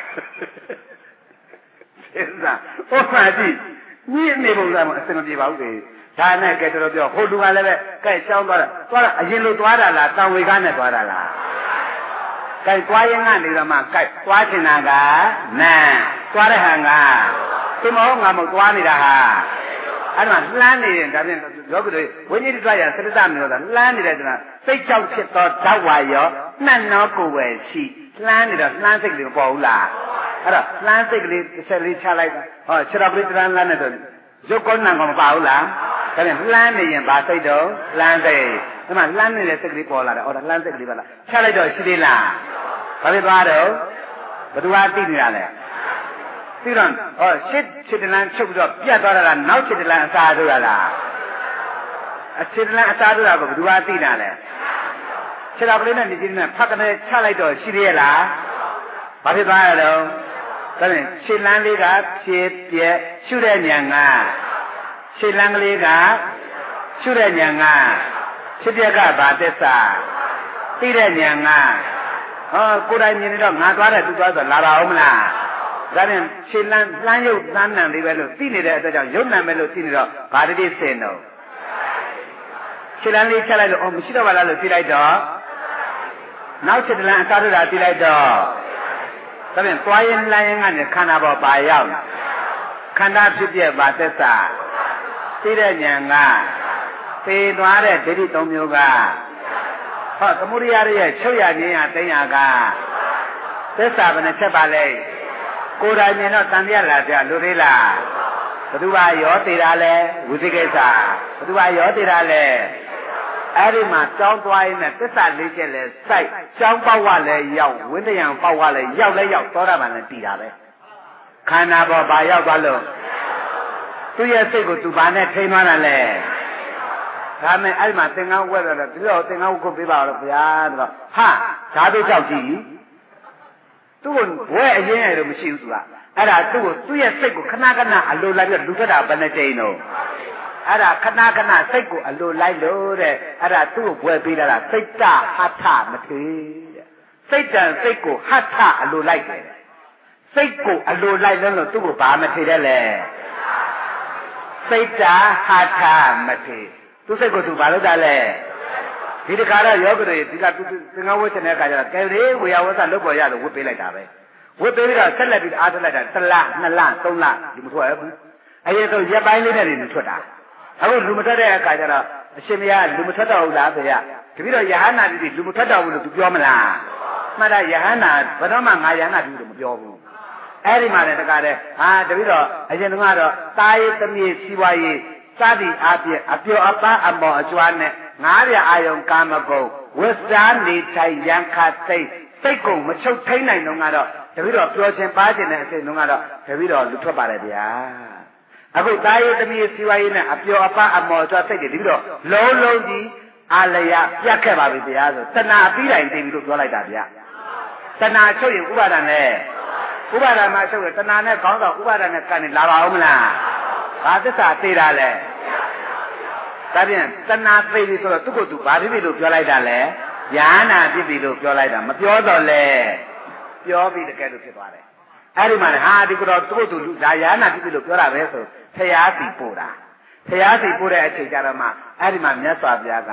စဉ်းစားဟောမှကြည့်ညီနေပုံစံမှာအစမပြေပါဘူးလေဒါနဲ့ကဲတော်ပြောဟိုလူကလည်းပဲကဲရှောင်းသွားတာအရင်လိုသွားတာလားတံဝေကနဲ့သွားတာလားကဲသွားရင်ကနေတော့မှကဲသွားချင်တာကနန်းသွားတဲ့ဟန်ကဒီမဟုတ်ငါမဟုတ်သွားနေတာဟာအဲ့ဒါလှမ်းနေရင်ဒါဖြင့်ယောဂီတွေဝိညာဉ်တွေရသတ္တမျိုးသာလှမ်းနေတဲ့ကစိတ်ကြောင့်ဖြစ်သောဓာတ်ဝါရောနှံ့နောကိုယ်ပဲရှိလှမ်းနေတော့လှမ်းစိတ်ကလေးမပေါ်ဘူးလားအဲ့တော့လှမ်းစိတ်ကလေးတစ်ချက်လေးချလိုက်ဟောခြေတော်ပရိသရမ်းလှမ်းနေတော့ရုပ်ကောနာကမပါဘူးလားဒါဖြင့်လှမ်းနေရင်ဘာစိတ်တော့လှမ်းစိတ်ဒီမှာလှမ်းနေတဲ့စိတ်ကလေးပေါ်လာတယ်ဟောဒါလှမ်းစိတ်ကလေးပါလားချလိုက်တော့ရှိသေးလားဘာဖြစ်သွားတော့ဘယ်သူကသိနေတာလဲသိတော့ဟောရှစ်ခြေတလန်းချုပ်ပြီးတော့ပြတ်သွားတာလားနောက်ခြေတလန်းအစားတို့ရလားအခြေတလန်းအစားတို့ရကိုဘယ်သူကသိတာလဲခြေတော်ကလေးနဲ့နေကြီးနဲ့ဖတ်ကနေချလိုက်တော့ရှိသေးရဲ့လားဘာဖြစ်သွားရတော့ဒါနဲ့ခြေလန်းလေးကဖြည့်ပြက်ရှုတဲ့ဉာဏ်ကခြေလန်းကလေးကရှုတဲ့ဉာဏ်ကဖြစ်ပြက်ကဘာသစ္စာသိတဲ့ဉာဏ်ကဟောကိုယ်တိုင်မြင်နေတော့ငါသွားတယ်သူသွားဆိုလာပါဦးမလားဒါနဲ့ခြေလန်းလှမ်းရုပ်လှမ်းနံလေးပဲလို့သိနေတဲ့အတွက်ကြောင့်ရုပ်နံပဲလို့သိနေတော့ဘာတတိစင်တော့ခြေလန်းလေးချက်လိုက်လို့အော်မရှိတော့ပါလားလို့သိလိုက်တော့နောက်ခြေတလန်းအစားတို့တာသိလိုက်တော့ဒါဖြင့်သွားရင်လှမ်းရင်ကနေခန္ဓာပေါ်ပါရောက်ခန္ဓာဖြစ်ပြပါသက်စာသိတဲ့ဉာဏ်ကသိသွားတဲ့ဒိဋ္ဌိသုံးမျိုးကဟောသမုဒိယရဲ့ချုပ်ရခြင်းရသိညာကသစ္စာဘယ်နှချက်ပါလဲကိုယ်တိုင်မြင်တော့တန်တရားလာကြလူသေးလားဘသူကရောတည်တာလဲဝိသိကိစ္စဘသူကရောတည်တာလဲအဲ့ဒီမှာကြောင်းသွားရင်သစ္စာလေးချက်လဲစိုက်ကြောင်းပေါက်ဝလဲရောက်ဝိတ္တယံပေါက်ဝလဲရောက်လဲရောက်သောတာပန်လဲတည်တာပဲခန္ဓာပေါ်ဘာရောက်သွားလို့သူ့ရဲ့စိတ်ကိုသူဘာနဲ့ထိန်းသွားတာလဲဒါမဲ့အဲ့ဒီမှာသင်္ကန်းဝက်တော့ဒီလိုသင်္ကန်းဝက်ခုပေးပါတော့ဗျာတော့ဟာဓာတုကြောက်ကြည့်သူ့ကိုဝဲအရင်ရလို့မရှိဘူးသူကအဲ့ဒါသူ့ကိုသူ့ရဲ့စိတ်ကိုခဏခဏအလိုလိုက်ပြီးလူထွက်တာဘယ်နှကြိမ်တော့အဲ့ဒါခဏခဏစိတ်ကိုအလိုလိုက်လို့တဲ့အဲ့ဒါသူ့ကိုဝဲပေးတာလားစိတ်တဟထမထေတဲ့စိတ်တန်စိတ်ကိုဟထအလိုလိုက်တယ်စိတ်ကိုအလိုလိုက်လို့သူ့ကိုဘာမထေတဲ့လဲစိတ်တဟထမထေသူစိတ်ကိုသူဘာလုပ်တာလဲဒီတခါတော့ယောဂတွေဒီကသူသင်္ကန်းဝတ်ချင်တဲ့အခါကျတော့ကဲလေဝေယဝဆလုပ်ပေါ်ရလို့ဝတ်ပေးလိုက်တာပဲဝတ်ပေးပြီးတော့ဆက်လက်ပြီးအားထုတ်လိုက်တာ1လ2လ3လဒီမထွက်ဘူးအရင်ဆုံးရက်ပိုင်းလေးနဲ့နေထွက်တာအခုလူမထွက်တဲ့အခါကျတော့အရှင်မယားလူမထွက်တော့ဘူးလားဆိုရတပည့်တော်ယဟန္တာတိလူမထွက်တော့ဘူးလို့သူပြောမလားမှတ်တာယဟန္တာဘယ်တော့မှငါယဟန္တာတိလို့မပြောဘူးအဲ့ဒီမှာလည်းတခါတည်းဟာတပည့်တော်အရင်ကတော့တာရေးသမီးစီဝါရေးစသည်အပြည့်အပျော်အပန်းအမော်အကျွမ်းနဲ့ငါးရအာယုံကာမဂုဏ်ဝိစားနေထိုင်ရန်ခစိတ်ကိုမချုပ်ထိန်နိုင်တော့ကတော့တပည့်တော်ပြောခြင်းပါခြင်းတဲ့အချိန်တုန်းကတော့တပည့်တော်လူထွက်ပါတယ်ဗျာအခုတာရေးသမီးစီဝါရေးနဲ့အပျော်အပန်းအမော်အကျွမ်းစိတ်တွေတပည့်တော်လုံးလုံးကြီးအာလျာပြတ်ခဲ့ပါပြီဗျာဆိုတဏှာပြီးတိုင်းသိပြီလို့ပြောလိုက်တာဗျာတဏှာချုပ်ရင်ဥပါဒဏ်နဲ့ဥပါဒဏ်မှာချုပ်ရင်တဏှာနဲ့ခေါင်းဆောင်ဥပါဒဏ်နဲ့ကန်နေလာပါဦးမလားဘာသစ္စာသိတာလဲဒါဖြင့်တဏှာသိပြီဆိုတော့သူ့ကိုယ်သူဘာဖြစ်ပြီလို့ပြောလိုက်တာလဲယာနာဖြစ်ပြီလို့ပြောလိုက်တာမပြောတော့လဲပြောပြီးတကယ်လို့ဖြစ်သွားတယ်အဲ့ဒီမှာဟာဒီကတော့သူ့ကိုယ်သူဒါယာနာဖြစ်ပြီလို့ပြောတာပဲဆိုဖျားစီပို့တာဖျားစီပို့တဲ့အချိန်ကျတော့မှအဲ့ဒီမှာမြတ်စွာဘုရားက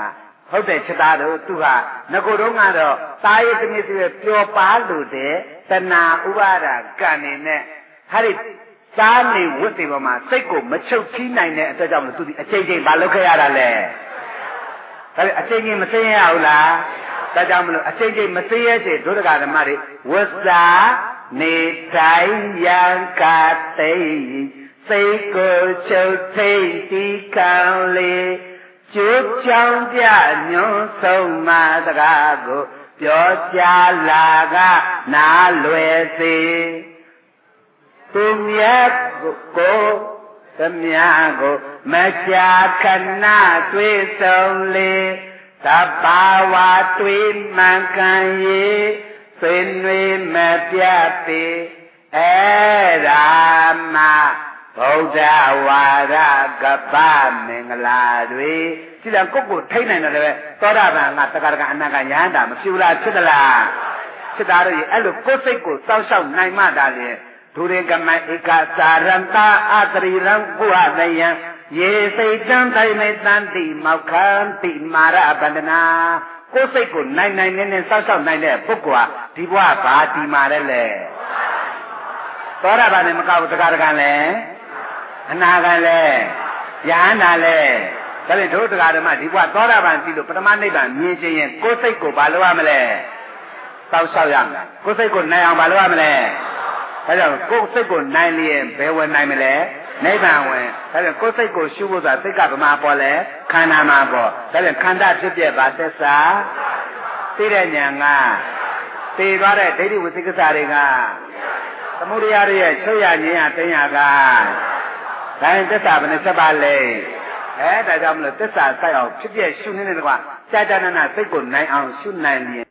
ဟုတ်တယ်ချက်သားတို့သူကငကိုတုံးကတော့သားရည်သမီးစီရဲ့ပျော်ပါလို့တဲ့တဏှာဥပါဒကံနေနဲ့ဟာဒီသားနေဝတ်တွေပေါ်မှာစိတ်ကိုမချုပ်ထီးနိုင်တဲ့အတွက်ကြောင့်မလို့သူဒီအချိန်ချင်းမလုပ်ခဲ့ရတာလေဒါပေမဲ့အချိန်ချင်းမသိရဘူးလားဒါကြောင့်မလို့အချိန်ချင်းမသိရတဲ့ဒုဒကာဓမ္မတွေဝဇ္ဇာနေတိုင်းယံကာတိစိတ်ကိုချုပ်ထိတ်ဒီကံလေးကျိုးချောင်းပြညွန်းဆုံးမစကားကိုပြောကြလာကနားလွယ်စေသူမြတ်ကိုသမ ्या ကိုမကြာခဏတွေ့ဆုံးလေသဘာဝတွေ့မှန်ကန်ရေဆွေနွေမပြတ်ပေအဲ့ဒါမှဗုဒ္ဓဝါဒကပ္ပမင်္ဂလာတွေကြည့်လားကိုယ့်ကိုထိနိုင်တယ်လည်းသောတာပန်ကတက္ကရာအနာကယဟန္တာမဖြစ်ဘူးလားဖြစ်သလားဖြစ်တာတော့အဲ့လိုကိုယ်စိတ်ကိုစောင့်ရှောက်နိုင်မှတာလေဒုရေကမဧကသာရံတာအတရိရံကုဟတယံယေစိတ်တံတိုင်မေတံတိမောက္ခံတိမာရဗန္ဒနာကိုယ်စိတ်ကိုနိုင်နေစောင့်ရှောက်နိုင်တဲ့ပုဂ္ဂိုလ်ဟာဒီဘဝဘာဒီမာလဲလေသောတာပန်နဲ့မကောက်တက္ကရာလဲအနာကလည်းယဟန္တာလည်းဒါဖြင့်တို့တရားဓမ္မဒီဘဝသောတာပန်ပြီလို့ပထမနိဗ္ဗာန်မြင်ခြင်းရင်ကိုယ်စိတ်ကိုဘာလုပ်ရမလဲတောက်လျှောက်ရမယ်ကိုယ်စိတ်ကိုနိုင်အောင်ဘာလုပ်ရမလဲဒါကြောင့်ကိုယ်စိတ်ကိုနိုင်လျင်ဘယ်ဝင်နိုင်မလဲနိဗ္ဗာန်ဝင်ဒါကြောင့်ကိုယ်စိတ်ကိုရှုဖို့ဆိုတာစိတ်ကဗမာပေါ်လဲခန္ဓာမှာပေါ်ဒါကြောင့်ခန္ဓာဖြစ်ပြပါသက်စာသိတဲ့ဉာဏ်ကသိသွားတဲ့ဒိဋ္ဌိဝိသိကိစ္စတွေကသမုဒယရဲ့ချုပ်ရခြင်းရတင်းရကဒါရင်သစ္စာဘယ်နဲ့ဆက်ပါလဲဒါကြောင့်မလို့သစ္စာစိုက်အောင်ဖြစ်ပြရှုနေတဲ့ကွာကြာကြာနာနာစိတ်ကိုနိုင်အောင်ရှုနိုင်ရင်